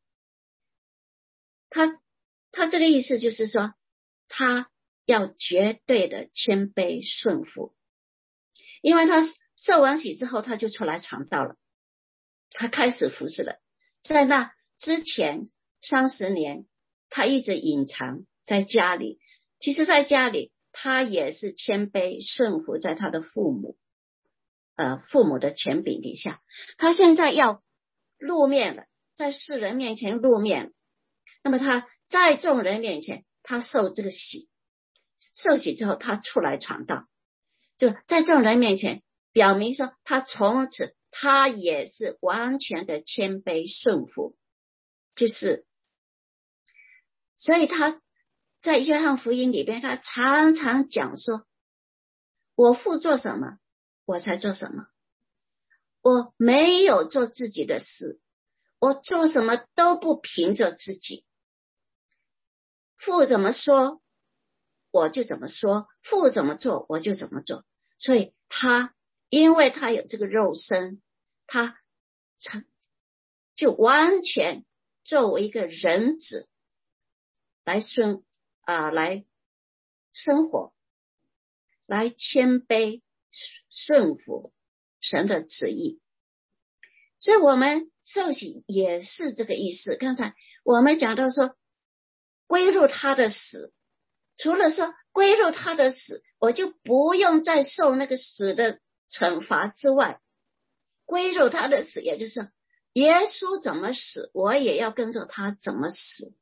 他这个意思就是说，他要绝对的谦卑顺服，因为他受完洗之后，他就出来传道了，他开始服侍了。在那之前30年，他一直隐藏在家里，其实在家里他也是谦卑顺服在他的父母的权柄底下。他现在要露面了，在世人面前露面，那么他在众人面前，他受这个洗，受洗之后他出来传道，就在众人面前表明说，他从此他也是完全的谦卑顺服，就是所以他在约翰福音里边，他常常讲说，我父做什么我才做什么，我没有做自己的事，我做什么都不凭着自己，父怎么说我就怎么说，父怎么做我就怎么做。所以因为他有这个肉身，他就完全作为一个人子来来生活，来谦卑顺服神的旨意。所以我们受洗也是这个意思。刚才我们讲到说归入他的死，除了说归入他的死，我就不用再受那个死的惩罚之外，归入他的死也就是耶稣怎么死，我也要跟着他怎么死。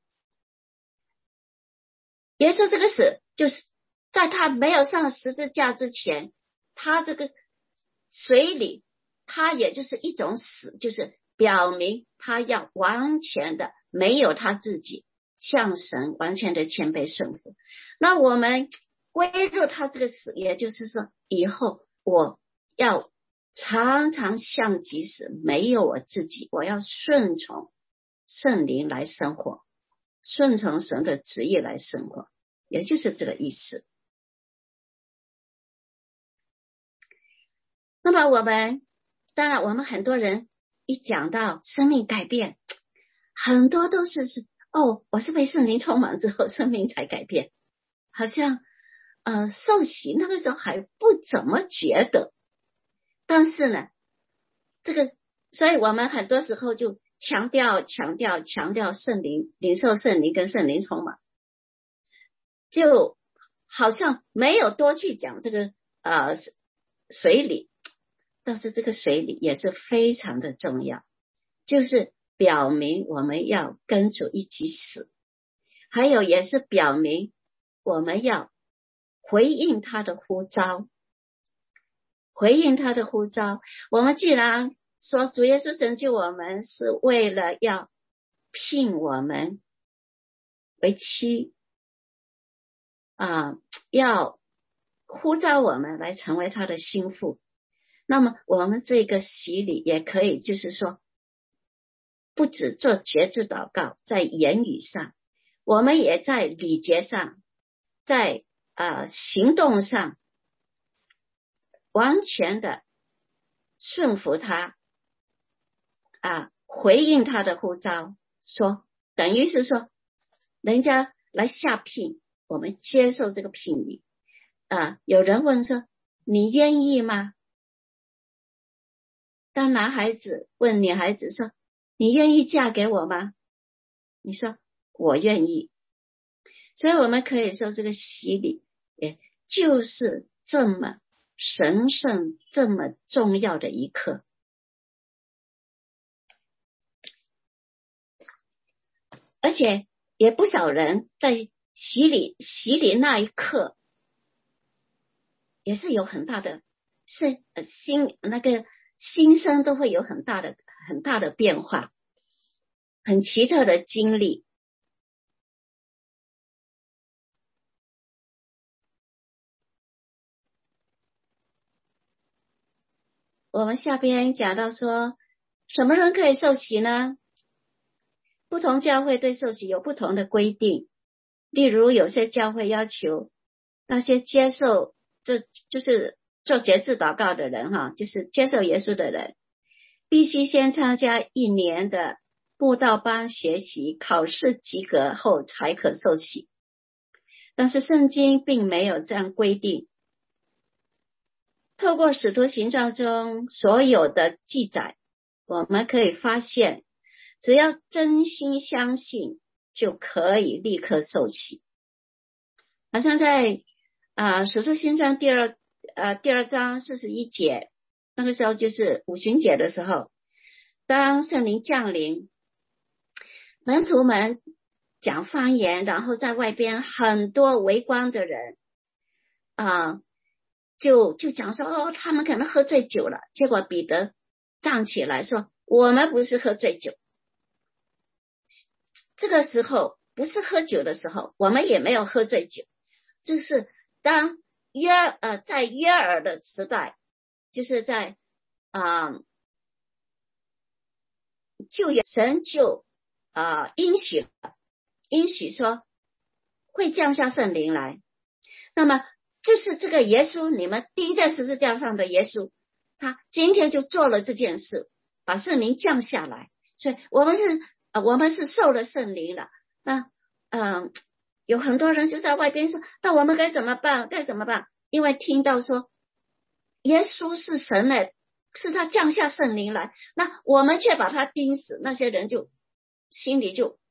耶稣这个死就是在他没有上十字架之前，他这个水里他也就是一种死，就是表明他要完全的没有他自己，向神完全的谦卑顺服。那我们归入他这个死，也就是说以后我要常常像即使没有我自己，我要顺从圣灵来生活，顺从神的旨意来生活，也就是这个意思。那么当然我们很多人一讲到生命改变，很多都是我是被圣灵充满之后生命才改变，好像受洗那个时候还不怎么觉得，但是呢所以我们很多时候就强调圣灵，领受圣灵跟圣灵充满，就好像没有多去讲这个水里，但是这个水里也是非常的重要，就是表明我们要跟主一起死，还有也是表明我们要回应他的呼召，我们既然说主耶稣拯救我们是为了要聘我们为妻要呼召我们来成为他的心腹，那么我们这个洗礼也可以就是说不只做节制祷告，在言语上，我们也在礼节上，在行动上完全的顺服他回应他的呼召，说等于是说人家来下聘，我们接受这个聘礼有人问说你愿意吗？当男孩子问女孩子说你愿意嫁给我吗？你说我愿意。 所以我们可以说这个洗礼也就是这么神圣这么重要的一刻。而且也不少人在洗礼那一刻也是有很大的心声都会有很大的变化，很奇特的经历。我们下边讲到说什么人可以受洗呢？不同教会对受洗有不同的规定，例如有些教会要求那些接受就是做节制祷告的人就是接受耶稣的人必须先参加1年的布道班学习，考试及格后才可受洗。但是圣经并没有这样规定。透过使徒行传中所有的记载，我们可以发现只要真心相信就可以立刻受洗。好像在使徒行传第二章41节，那个时候就是五旬节的时候，当圣灵降临，门徒们讲方言，然后在外边很多围观的人就讲说他们可能喝醉酒了。结果彼得站起来说，我们不是喝醉酒，这个时候不是喝酒的时候，我们也没有喝醉酒。就是当在约珥的时代，就是在旧约神就应许说会降下圣灵来。那么就是这个耶稣，你们钉在十字架上的耶稣，他今天就做了这件事，把圣灵降下来。所以我们是受了圣灵了。那有很多人就在外边说，那我们该怎么办？因为听到说耶稣是神来，是他降下圣灵来，那我们却把他钉死，那些人就心里就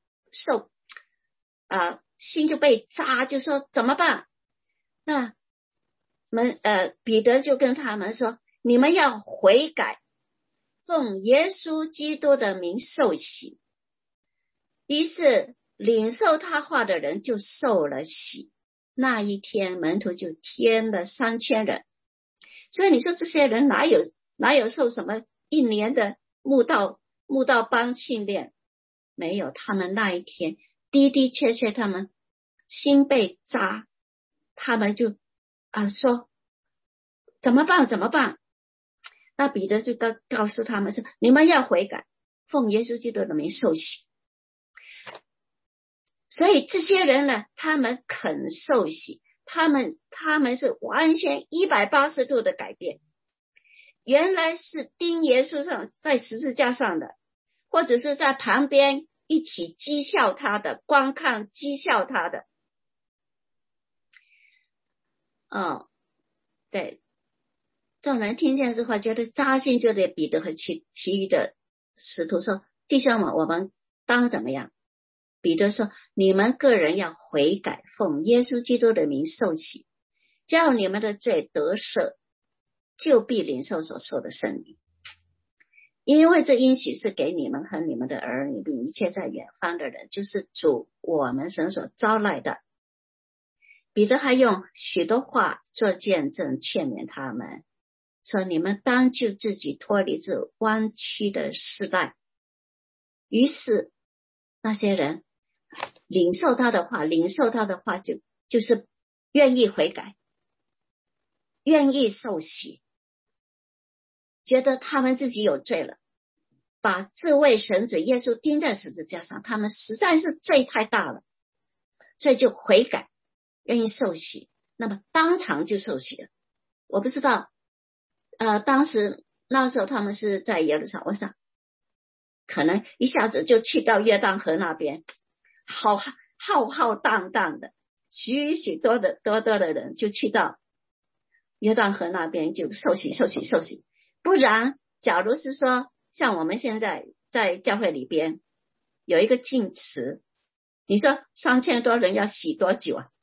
心就被扎，就说怎么办？那彼得就跟他们说，你们要悔改，奉耶稣基督的名受洗。于是领受他话的人就受了洗。那一天门徒就添了3000人。所以你说这些人哪有受什么1年的慕道班训练？没有，他们那一天的确他们心被扎，他们就说怎么办？那彼得就告诉他们说，你们要悔改，奉耶稣基督的名受洗。所以这些人呢，他们肯受洗，他们是完全180度的改变。原来是钉耶稣上在十字架上的，或者是在旁边一起讥笑他的，观看讥笑他的。对，众人听见这话，觉得扎心，就对彼得和其余的使徒说，弟兄们，我们当怎么样？彼得说，你们个人要悔改，奉耶稣基督的名受洗，叫你们的罪得赦，就必领受所受的圣灵。因为这应许是给你们和你们的儿女，并一切在远方的人，就是主我们神所招来的。彼得还用许多话做见证，劝勉他们说，你们当就自己脱离这弯曲的世代。于是那些人领受他的话，就是愿意悔改，愿意受洗，觉得他们自己有罪了，把这位神子耶稣钉在十字架上，他们实在是罪太大了，所以就悔改，愿意受洗。那么当场就受洗了。我不知道当时那时候他们是在耶路撒冷，我想可能一下子就去到约旦河那边，浩荡的许多的人就去到约旦河那边就受洗。不然假如是说像我们现在在教会里边有一个浸池， 你说3000多人要洗多久啊？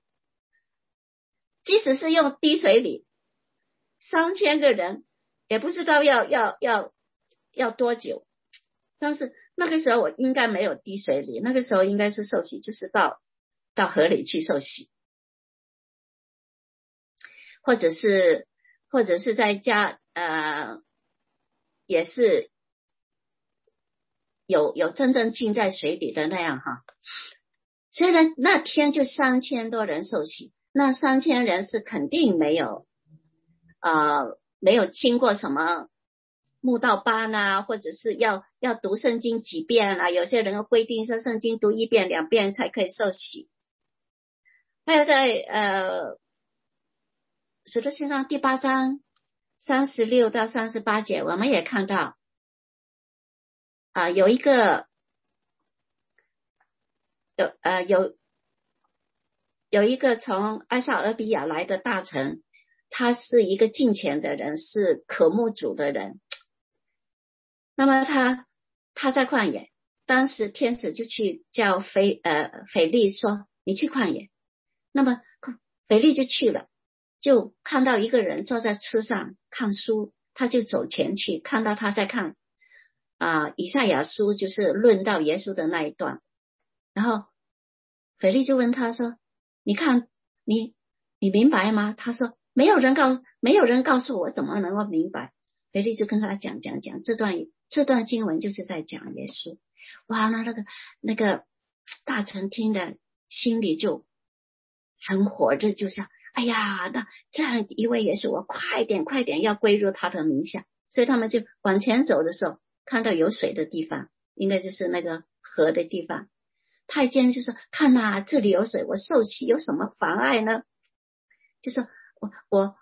即使是用滴水礼，3000个人也不知道要多久。但是那个时候我应该没有滴水礼，那个时候应该是受洗，就是到河里去受洗，或者是在家也是有真正浸在水里的那样哈。虽然那天就3000多人受洗，那3000人是肯定没有经过什么慕道班啊，或者是要读圣经几遍啊，有些人规定说圣经读1遍2遍才可以受洗。还有在使徒行传第8章36到38节，我们也看到有一个有一个从埃塞俄比亚来的大臣，他是一个敬虔的人，是渴慕主的人。那么他在旷野，当时天使就去叫腓力说你去旷野。那么腓力就去了，就看到一个人坐在车上看书，他就走前去，看到他在看以赛亚书，就是论到耶稣的那一段。然后腓力就问他说你看你明白吗？他说没有人告诉我，怎么能够明白。腓力就跟他讲这段经文就是在讲耶稣。哇，那个大臣听的心里就很火，这就像哎呀，那这样一位耶稣，我快点要归入他的名下。所以他们就往前走的时候，看到有水的地方，应该就是那个河的地方。太监就说看啊，这里有水，我受洗有什么妨碍呢？就是我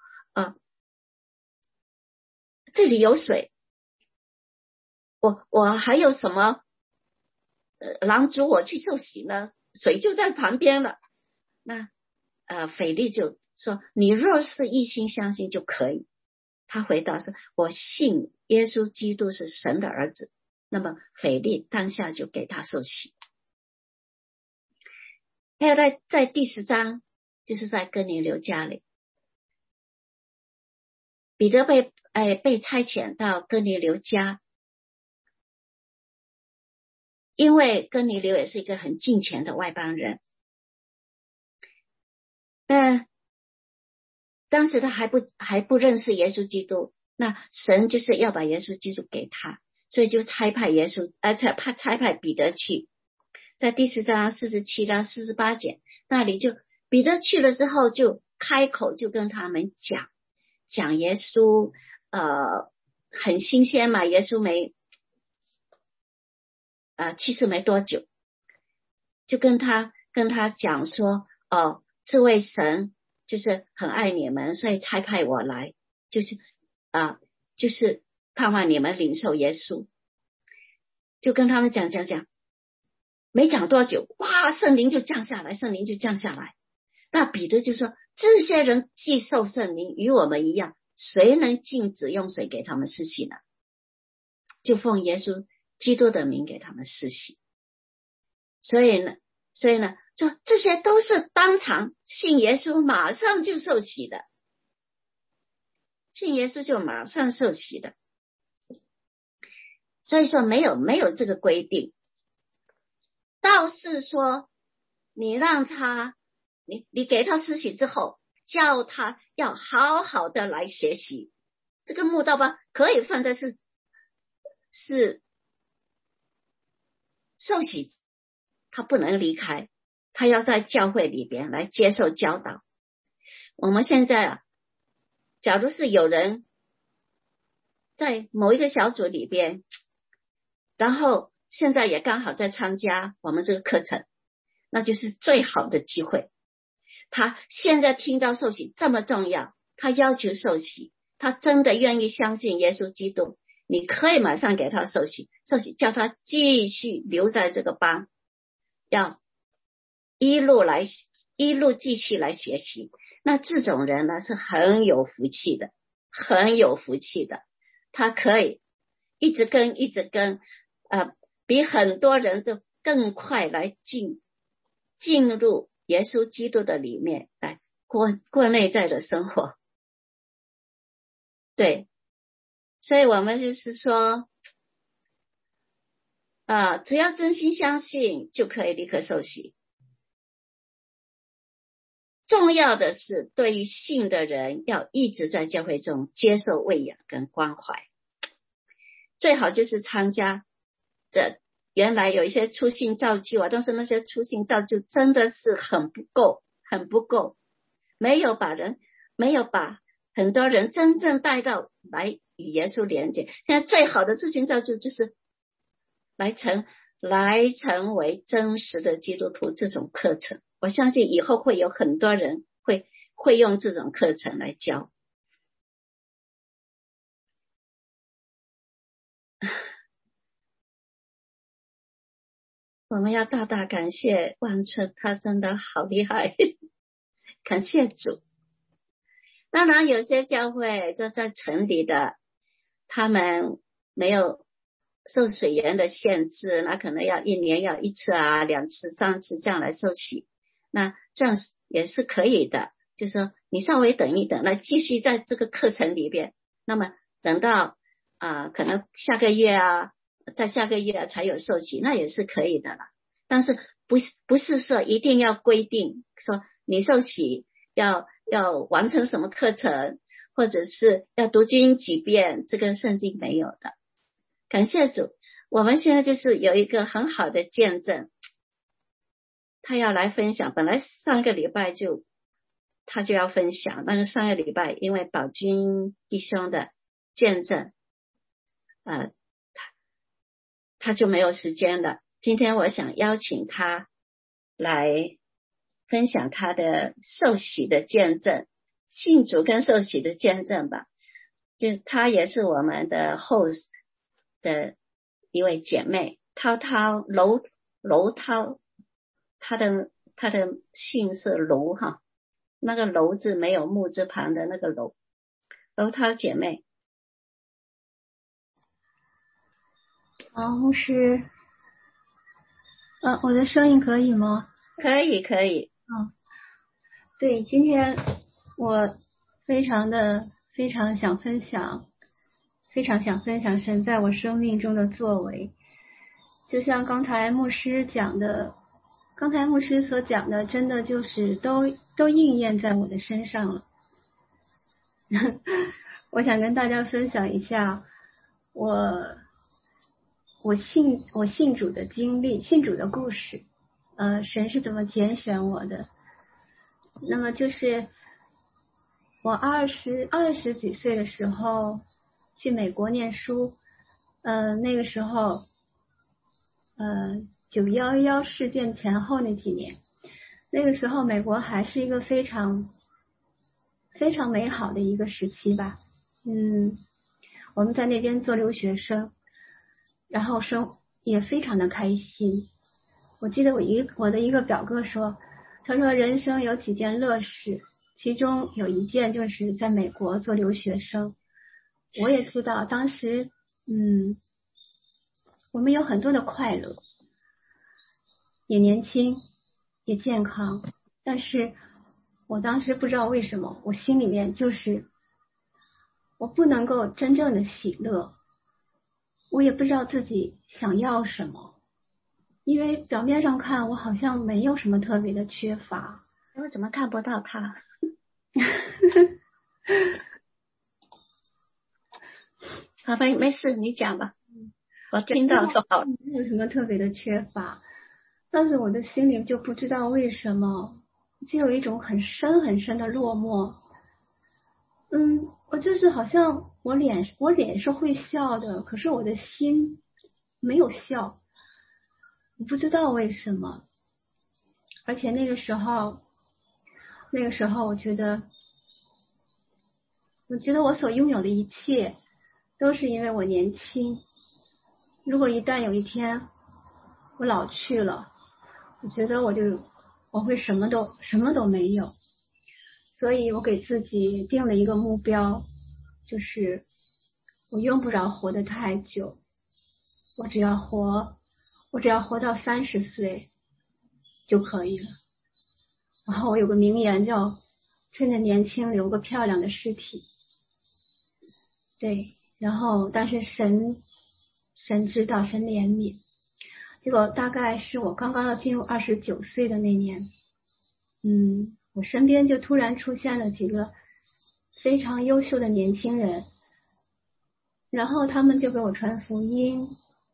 这里有水，我还有什么拦阻我去受洗呢？水就在旁边了。那腓力就说你若是一心相信就可以。他回答说我信耶稣基督是神的儿子。那么腓力当下就给他受洗。还有在第10章，就是在哥尼流家里，彼得被差遣到哥尼流家，因为哥尼流也是一个很敬虔的外邦人。当时他还不认识耶稣基督，那神就是要把耶稣基督给他，所以就差派彼得去。在第10章47到48节那里，就彼得去了之后就开口就跟他们讲耶稣，很新鲜嘛，耶稣去世没多久，就跟他讲说这位神就是很爱你们，所以差派我来，就是盼望你们领受耶稣。就跟他们讲，没讲多久，哇，圣灵就降下来。那彼得就说这些人既受圣灵与我们一样，谁能禁止用水给他们施洗呢？就奉耶稣基督的名给他们施洗。所以呢就这些都是当场信耶稣马上就受洗的，信耶稣就马上受洗的。所以说没有这个规定，倒是说你让他你给他施洗之后，叫他要好好的来学习。这个慕道班可以放在是受洗，他不能离开，他要在教会里边来接受教导。我们现在假如是有人在某一个小组里边，然后现在也刚好在参加我们这个课程，那就是最好的机会。他现在听到受洗这么重要，他要求受洗，他真的愿意相信耶稣基督，你可以马上给他受洗，叫他继续留在这个班，要一路继续来学习。那这种人呢是很有福气的，他可以一直跟比很多人都更快来进进入耶稣基督的里面来过内在的生活。对，所以我们就是说只要真心相信就可以立刻受洗。重要的是对于信的人要一直在教会中接受喂养跟关怀，最好就是参加的。原来有一些初信造就但是那些初信造就真的是很不够，没有把很多人真正带到来与耶稣连接。现在最好的初信造就就是来成为真实的基督徒这种课程，我相信以后会有很多人会用这种课程来教。我们要大大感谢万春，他真的好厉害，感谢主。当然有些教会就在城里的，他们没有受水源的限制，那可能要1年要1次2次3次这样来受洗，那这样也是可以的，就是说你稍微等一等，来继续在这个课程里边，那么等到可能下个月在下个月才有受洗，那也是可以的了。但是不是说一定要规定说你受洗要完成什么课程，或者是要读经几遍，这个圣经没有的。感谢主，我们现在就是有一个很好的见证，他要来分享。本来上个礼拜他就要分享，但是上个礼拜因为宝君弟兄的见证他就没有时间了。今天我想邀请他来分享他的受洗的见证，信主跟受洗的见证吧。就他也是我们的 host 的一位姐妹，楼涛，他的姓是楼那个楼字没有木字旁的那个楼涛姐妹。 牧师，我的声音可以吗？ 可以。 对，今天我非常想分享神在我生命中的作为。就像刚才牧师所讲的，真的就是都应验在我的身上了。我想跟大家分享一下我信主的经历，信主的故事，神是怎么拣选我的。那么就是我二十几岁的时候去美国念书，那个时候911事件前后那几年，那个时候美国还是一个非常非常美好的一个时期吧。我们在那边做留学生，然后也非常的开心。我记得我的一个表哥说，他说人生有几件乐事，其中有一件就是在美国做留学生。我也知道当时我们有很多的快乐，也年轻也健康，但是我当时不知道为什么，我心里面就是我不能够真正的喜乐，我也不知道自己想要什么，因为表面上看我好像没有什么特别的缺乏。 我怎么看不到他？好吧，没事，你讲吧，我听到就好。 没有什么特别的缺乏，但是我的心里就不知道为什么就有一种很深很深的落寞。我就是好像我脸是会笑的，可是我的心没有笑，我不知道为什么。而且那个时候我觉得我所拥有的一切都是因为我年轻，如果一旦有一天我老去了，我觉得我会什么都没有。所以我给自己定了一个目标，就是我用不着活得太久，我只要活到30岁就可以了。然后我有个名言叫趁着年轻留个漂亮的尸体。对，然后但是神知道，神怜悯。结果大概是我刚刚要进入29岁的那年，我身边就突然出现了几个非常优秀的年轻人，然后他们就给我传福音。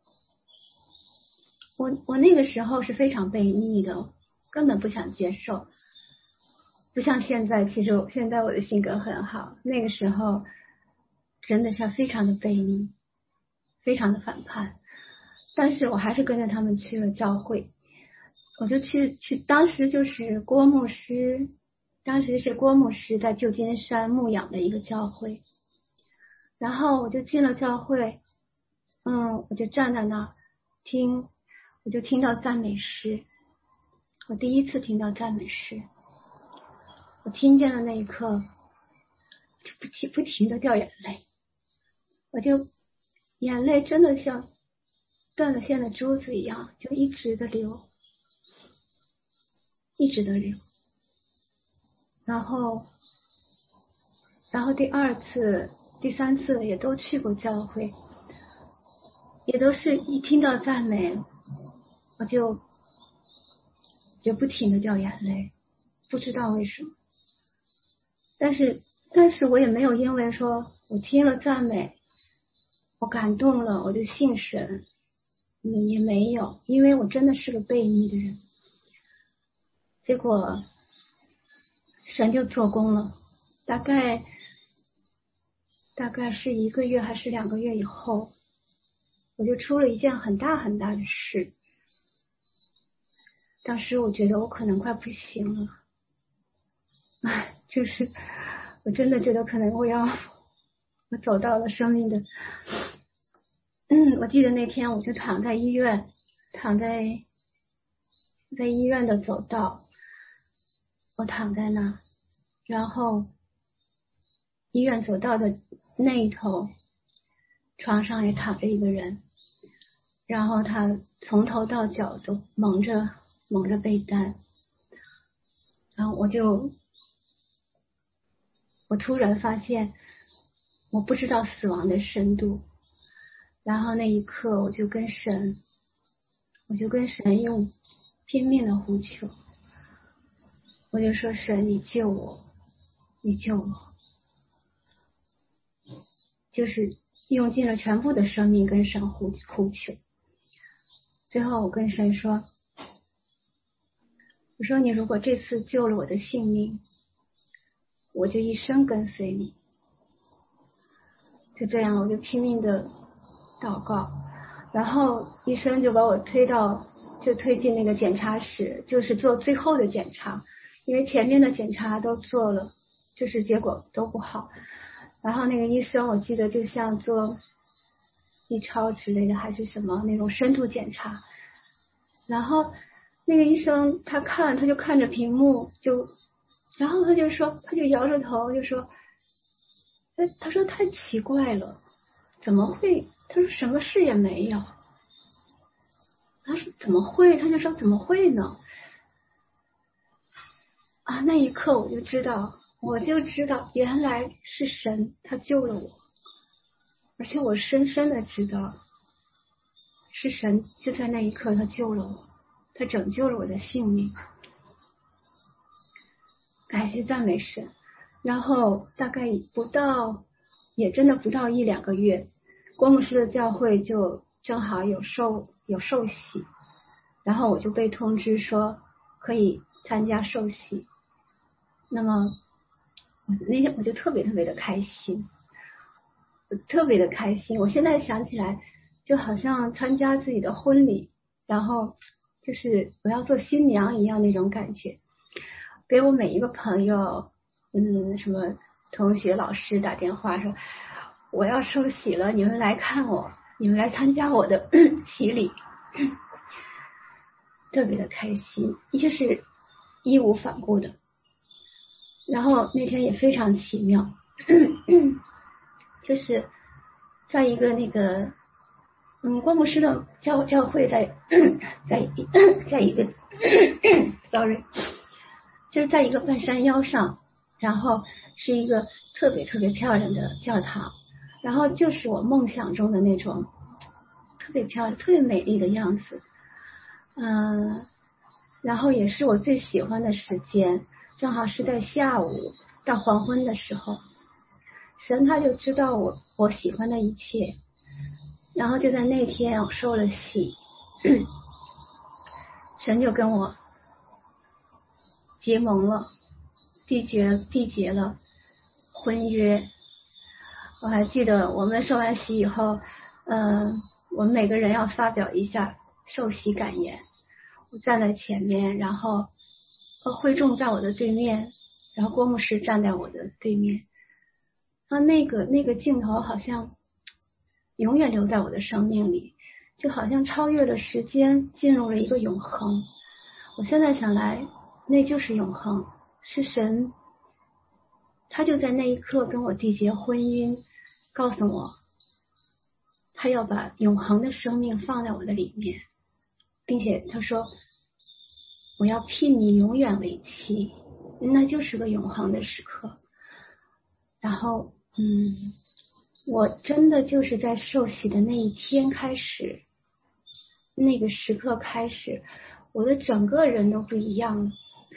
我那个时候是非常悖逆的，根本不想接受，不像现在。其实现在我的性格很好，那个时候真的是非常的悖逆，非常的反叛。但是我还是跟着他们去了教会，我就去，当时就是郭牧师在旧金山牧养的一个教会，然后我就进了教会，我就站在那听，我就听到赞美诗，我第一次听到赞美诗，我听见的那一刻就不停的掉眼泪，我就眼泪真的像断了线的珠子一样，就一直的流。然后第二次、第三次也都去过教会，也都是一听到赞美，我就不停的掉眼泪，不知道为什么。但是我也没有因为说我听了赞美，我感动了，我就信神，也没有，因为我真的是个悖逆的人。结果神就做工了，大概是1个月还是2个月以后，我就出了一件很大很大的事。当时我觉得我可能快不行了，就是我真的觉得可能我走到了生命的，我记得那天我就躺在医院的走道，我躺在那，然后医院走道的那一头床上也躺着一个人，然后他从头到脚都蒙着被单，然后我突然发现我不知道死亡的深度，然后那一刻我就跟神用拼命的呼求，我就说神你救我，就是用尽了全部的生命跟神呼求。最后我跟神说，我说你如果这次救了我的性命，我就一生跟随你。就这样我就拼命的祷告，然后医生就把我推进那个检查室，就是做最后的检查，因为前面的检查都做了，就是结果都不好。然后那个医生我记得就像做B超之类的还是什么那种深度检查，然后那个医生他就看着屏幕，然后他就摇着头就说，他说太奇怪了，怎么会？他说什么事也没有。他说怎么会？他就说怎么会呢？那一刻我就知道原来是神他救了我，而且我深深的知道是神就在那一刻他救了我，他拯救了我的性命，感谢赞美神。然后大概也真的不到1-2个月，郭牧师的教会就正好有受洗，然后我就被通知说可以参加受洗。那么那天我就特别的开心，我现在想起来就好像参加自己的婚礼，然后就是我要做新娘一样那种感觉。给我每一个朋友什么同学老师打电话说我要受洗了，你们来看我，你们来参加我的洗礼，特别的开心，就是义无反顾的。然后那天也非常奇妙，就是在一个那个郭牧师的教会在一个sorry， 就是在一个半山腰上，然后是一个特别特别漂亮的教堂，然后就是我梦想中的那种特别漂亮、特别美丽的样子。然后也是我最喜欢的时间，正好是在下午到黄昏的时候，神他就知道我喜欢的一切，然后就在那天我受了洗，神就跟我结盟了，缔结了婚约。我还记得我们受完洗以后，我们每个人要发表一下受洗感言。我站在前面，然后会众在我的对面，然后郭牧师站在我的对面。那个镜头好像永远留在我的生命里，就好像超越了时间，进入了一个永恒。我现在想来，那就是永恒，是神，他就在那一刻跟我缔结婚姻，告诉我他要把永恒的生命放在我的里面，并且他说我要聘你永远为妻，那就是个永恒的时刻。然后我真的就是在受洗的那一天开始，那个时刻开始，我的整个人都不一样了。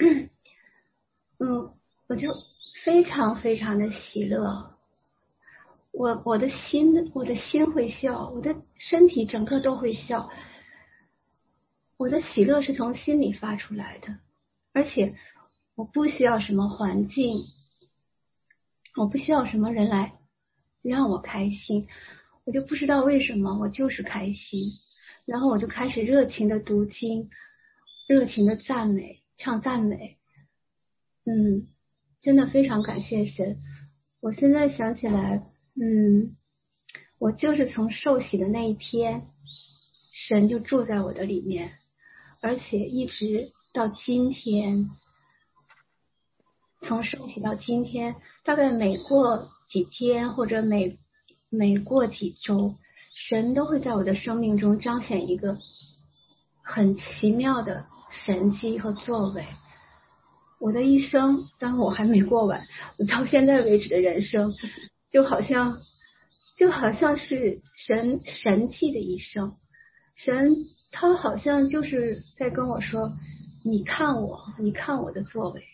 我就非常非常的喜乐，我的心会笑，我的身体整个都会笑。我的喜乐是从心里发出来的，而且我不需要什么环境，我不需要什么人来让我开心，我就不知道为什么我就是开心。然后我就开始热情的读经，热情的赞美，唱赞美。真的非常感谢神。我现在想起来，我就是从受洗的那一天，神就住在我的里面，而且一直到今天，从受洗到今天，大概每过几天或者每过几周，神都会在我的生命中彰显一个很奇妙的神迹和作为。我的一生，当我还没过完，我到现在为止的人生，就好像是神迹的一生。神他好像就是在跟我说，你看我的作为。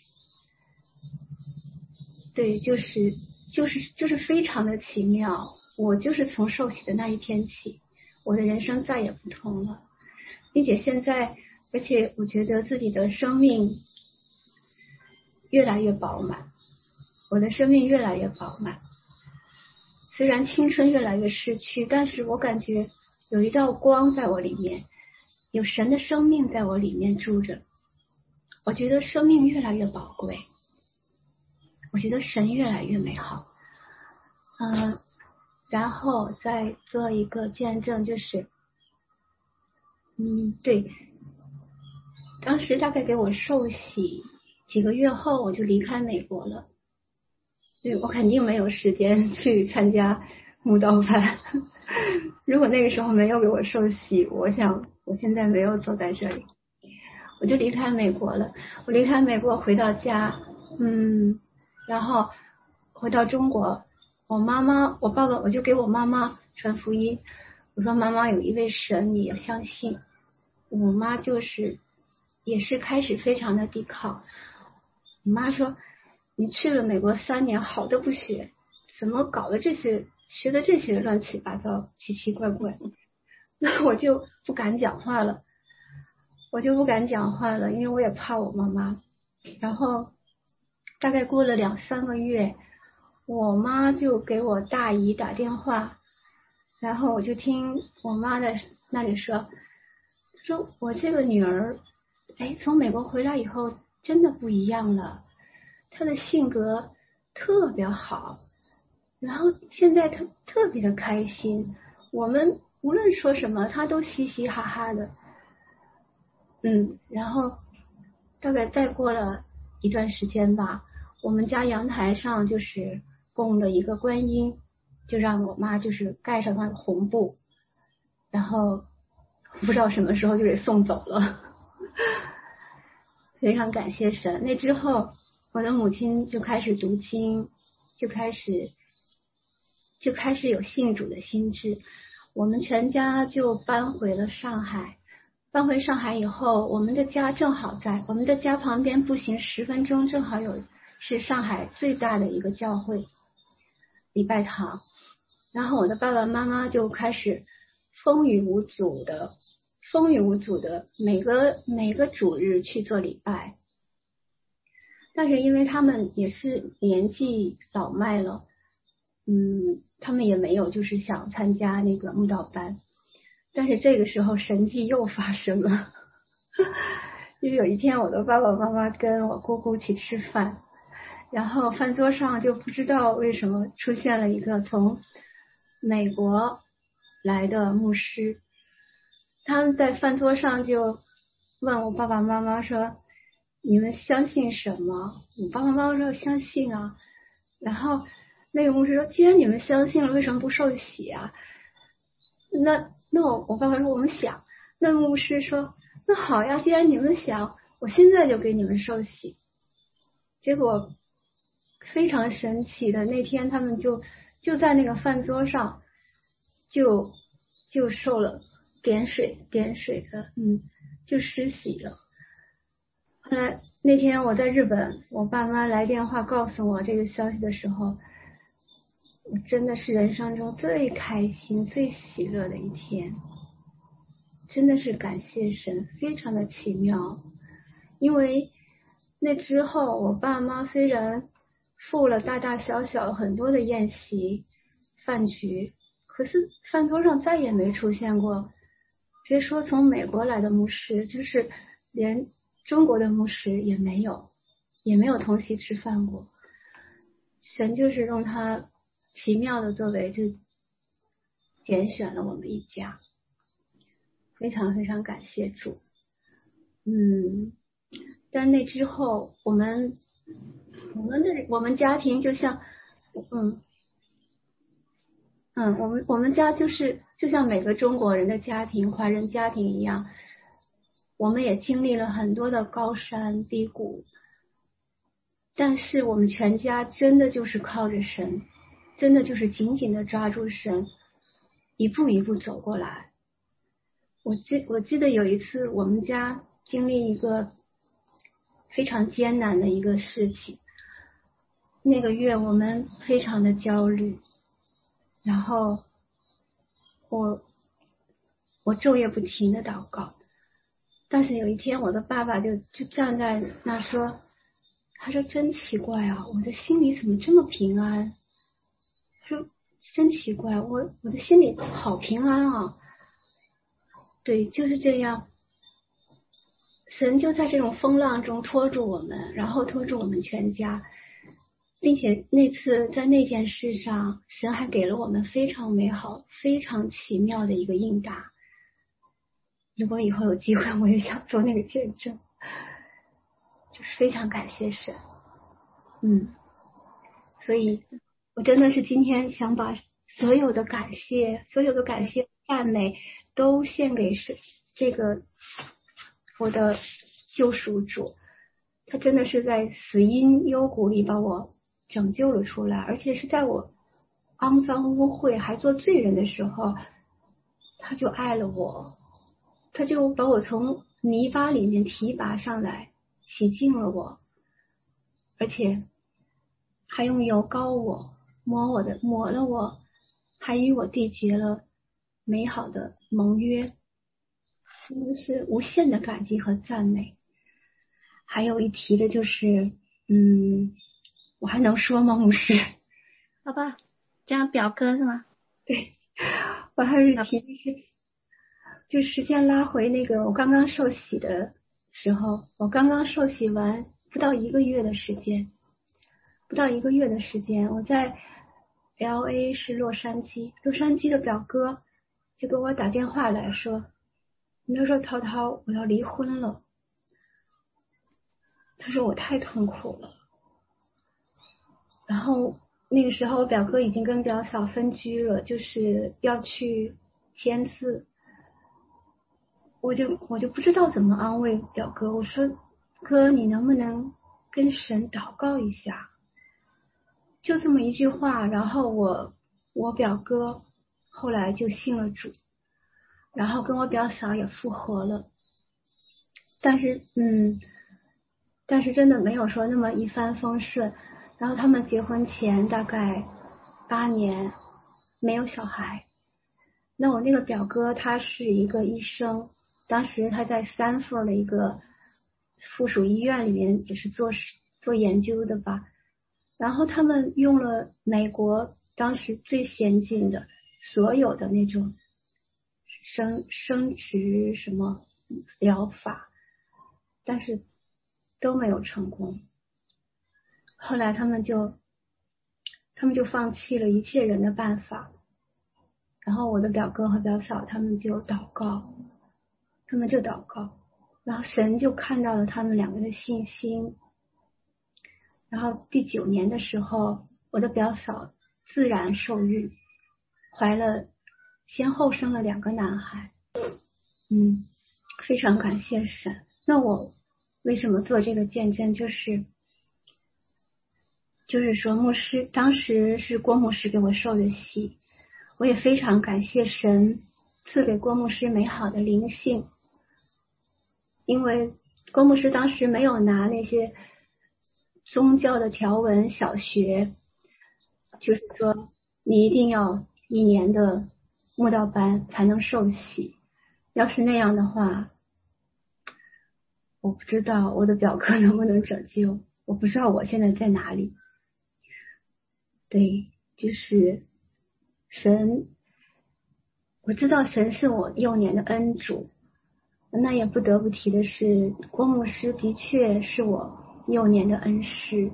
对，就是非常的奇妙。我就是从受洗的那一天起，我的人生再也不同了，并且现在，而且我觉得自己的生命越来越饱满，我的生命越来越饱满。虽然青春越来越逝去，但是我感觉有一道光在我里面，有神的生命在我里面住着。我觉得生命越来越宝贵，我觉得神越来越美好。然后再做一个见证，就是对，当时大概给我受洗几个月后，我就离开美国了。对，我肯定没有时间去参加慕道班。如果那个时候没有给我受洗，我想我现在没有坐在这里。我就离开美国了。我离开美国回到家，然后回到中国，我爸爸，我就给我妈妈传福音。我说妈妈，有一位神，你要相信。我妈也是开始非常的抵抗。我妈说，你去了美国3年，好的不学，怎么搞的这些，学的这些乱七八糟奇奇怪怪。那我就不敢讲话了，因为我也怕我妈妈。然后大概过了2-3个月，我妈就给我大姨打电话，然后我就听我妈在那里说我这个女儿从美国回来以后真的不一样了，她的性格特别好，然后现在她特别的开心，我们无论说什么她都嘻嘻哈哈的。然后大概再过了一段时间吧，我们家阳台上就是供了一个观音，就让我妈就是盖上那个红布， 然后不知道什么时候就给送走了。非常感谢神。那之后我的母亲就开始读经，就开始有信主的心志。我们全家就搬回了上海。搬回上海以后，我们的家正好在我们的家旁边，步行10分钟正好是上海最大的一个教会礼拜堂。然后我的爸爸妈妈就开始风雨无阻的每个主日去做礼拜。但是因为他们也是年纪老迈了，他们也没有就是想参加那个慕道班。但是这个时候神迹又发生了。就是有一天我的爸爸妈妈跟我姑姑去吃饭，然后饭桌上就不知道为什么出现了一个从美国来的牧师。他们在饭桌上就问我爸爸妈妈说，你们相信什么？我爸爸妈妈说相信啊。然后那个牧师说，既然你们相信了，为什么不受洗啊？那我爸爸说我们想。那牧师说，那好呀，既然你们想，我现在就给你们受洗。结果非常神奇的，那天他们就在那个饭桌上就受了点水的就施洗了。后来那天我在日本，我爸妈来电话告诉我这个消息的时候，我真的是人生中最开心最喜乐的一天。真的是感谢神，非常的奇妙。因为那之后我爸妈虽然付了大大小小很多的宴席饭局，可是饭桌上再也没出现过，别说从美国来的牧师，就是连中国的牧师也没有同席吃饭过。神就是用他奇妙的作为就拣选了我们一家，非常非常感谢主。但那之后我们家庭就像我们家就像每个中国人的家庭华人家庭一样，我们也经历了很多的高山低谷，但是我们全家真的就是靠着神，真的就是紧紧的抓住神，一步一步走过来。我记得有一次我们家经历一个非常艰难的一个事情，那个月我们非常的焦虑，然后我昼夜不停的祷告。但是有一天我的爸爸就站在那说，他说真奇怪啊，我的心里怎么这么平安？他说真奇怪，我的心里好平安啊。对，就是这样，神就在这种风浪中拖住我们，然后拖住我们全家，并且那次在那件事上，神还给了我们非常美好非常奇妙的一个应答。如果以后有机会，我也想做那个见证，就是非常感谢神。所以我真的是今天想把所有的感谢赞美都献给这个我的救赎主。他真的是在死荫幽谷里把我拯救了出来，而且是在我肮脏污秽还做罪人的时候，他就爱了我，他就把我从泥巴里面提拔上来，洗净了我，而且还用油膏我，抹了我，还与我缔结了美好的盟约。真的是无限的感激和赞美。还有一提的就是我还能说吗，牧师？ 好吧，这样表哥是吗？ 对，我还有一提就时间拉回那个我刚刚受洗的时候，我刚刚受洗完不到一个月的时间，我在 LA 是洛杉矶的表哥就给我打电话来说，他说涛涛我要离婚了，他说我太痛苦了。然后那个时候我表哥已经跟表嫂分居了，就是要去签字， 我就不知道怎么安慰表哥。我说哥，你能不能跟神祷告一下？就这么一句话，然后我表哥后来就信了主，然后跟我表嫂也复合了。但是真的没有说那么一帆风顺。然后他们结婚前大概8年没有小孩。那我那个表哥他是一个医生，当时他在Stanford的一个附属医院里面也是做研究的吧。然后他们用了美国当时最先进的所有的那种生殖什么疗法，但是都没有成功。后来他们就放弃了一切人的办法，然后我的表哥和表嫂他们就祷告，然后神就看到了他们两个的信心。然后第9年的时候，我的表嫂自然受孕，先后生了2个男孩。非常感谢神。那我为什么做这个见证，就是说牧师当时是郭牧师给我受的洗，我也非常感谢神赐给郭牧师美好的灵性。因为郭牧师当时没有拿那些宗教的条文小学，就是说你一定要1年的慕道班才能受洗。要是那样的话，我不知道我的表哥能不能拯救，我不知道我现在在哪里。对，就是神，我知道神是我幼年的恩主。那也不得不提的是，郭牧师的确是我幼年的恩师。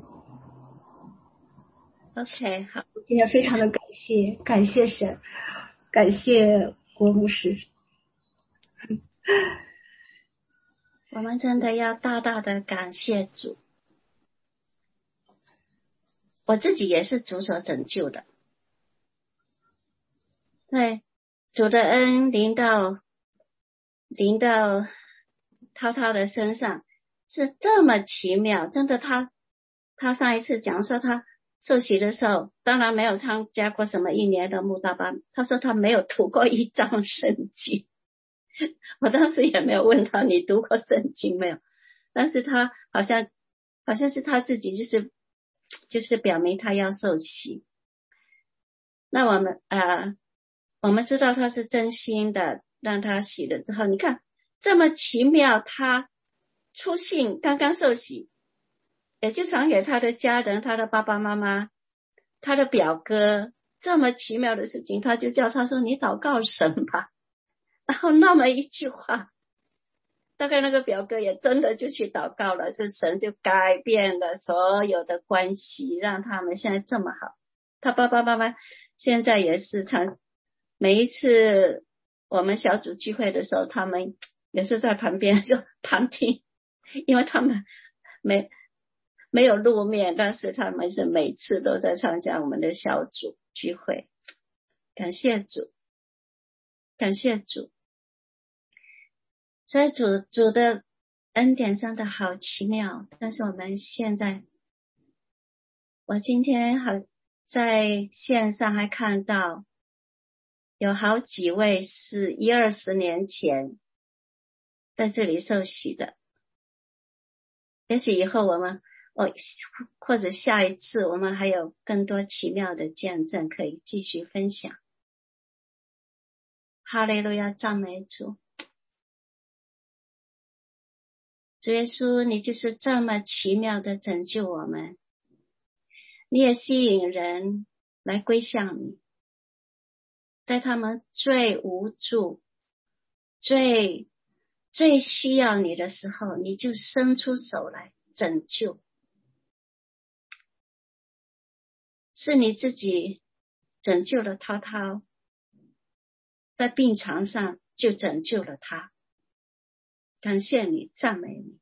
OK， 好， 今天非常的感谢神，感谢郭牧师。 我们真的要大大的感谢主。我自己也是主所拯救的，对，主的恩临到涛涛的身上是这么奇妙，真的。他上一次讲说他受洗的时候，当然没有参加过什么1年的慕道班，他说他没有读过一章圣经。我当时也没有问他你读过圣经没有，但是他好像是他自己就是表明他要受洗。那我们知道他是真心的，让他洗了之后，你看这么奇妙，他初信刚刚受洗，也就传给他的家人，他的爸爸妈妈，他的表哥，这么奇妙的事情，他就叫他说你祷告神吧。然后那么一句话，大概那个表哥也真的就去祷告了，就神就改变了所有的关系，让他们现在这么好。他爸爸妈妈现在也是每一次我们小组聚会的时候，他们也是在旁边就旁听，因为他们没有露面，但是他们是每次都在参加我们的小组聚会。感谢主，感谢主。所以主的恩典真的好奇妙。但是我今天在线上还看到有好几位是10-20年前在这里受洗的，也许以后或者下一次我们还有更多奇妙的见证可以继续分享。哈利路亚，赞美主。主耶稣，你就是这么奇妙的拯救我们，你也吸引人来归向你，在他们最无助最需要你的时候，你就伸出手来拯救。是你自己拯救了涛涛，在病床上就拯救了他。感谢你，赞美你。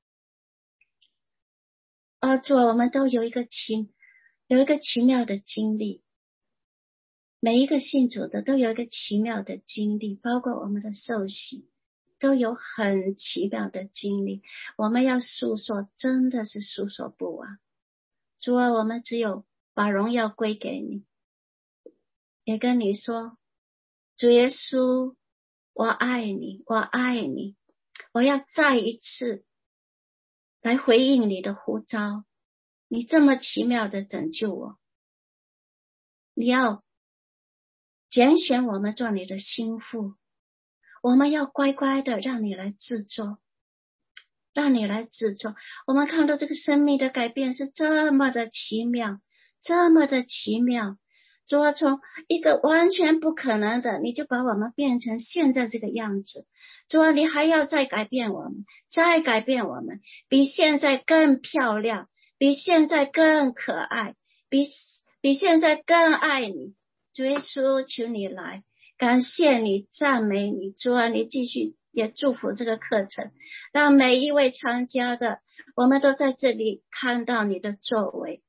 主，我们都有一个奇妙的经历，每一个信主的都有一个奇妙的经历，包括我们的受洗， 都有很奇妙的经历，我们要诉说，真的是诉说不完。主啊，我们只有把荣耀归给你，也跟你说，主耶稣，我爱你，我爱你，我要再一次来回应你的呼召，你这么奇妙的拯救我，你要拣选我们做你的心腹，我们要乖乖的让你来制作，让你来制作。我们看到这个生命的改变是这么的奇妙，这么的奇妙。主啊，从一个完全不可能的，你就把我们变成现在这个样子。主啊，你还要再改变我们，再改变我们，比现在更漂亮，比现在更可爱，比现在更爱你。主耶稣，求你来，感谢你，赞美你。主啊，你继续也祝福这个课程，让每一位参加的，我们都在这里看到你的作为，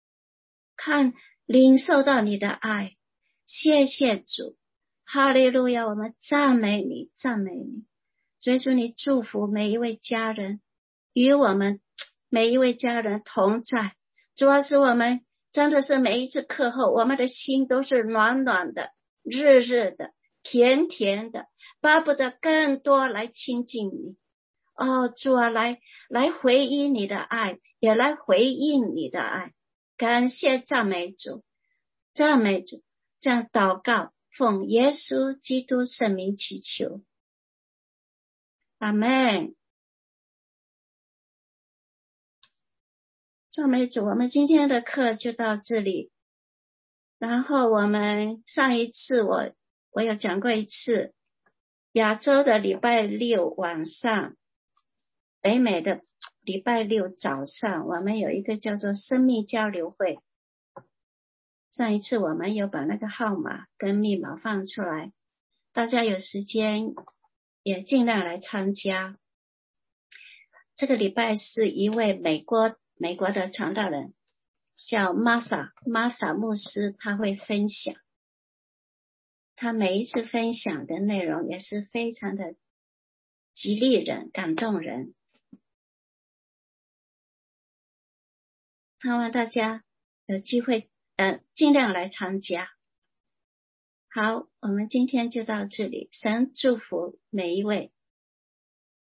领受到你的爱。谢谢主，哈利路亚，我们赞美你，赞美你。所以说你祝福每一位家人，与我们每一位家人同在。主要是我们真的是每一次课后，我们的心都是暖暖的，热热的，甜甜的，巴不得更多来亲近你。哦，主啊，来回应你的爱，也来回应你的爱。感谢赞美主，赞美主，这样祷告，奉耶稣基督圣名祈求，阿们。赞美主，我们今天的课就到这里。然后我们上一次我有讲过一次，亚洲的礼拜六晚上，北美的礼拜六早上，我们有一个叫做生命交流会。上一次我们有把那个号码跟密码放出来，大家有时间也尽量来参加。这个礼拜是一位美国的传道人叫玛莎牧师，他会分享，他每一次分享的内容也是非常的激励人，感动人。盼望大家有机会尽量来参加。好，我们今天就到这里，神祝福每一位。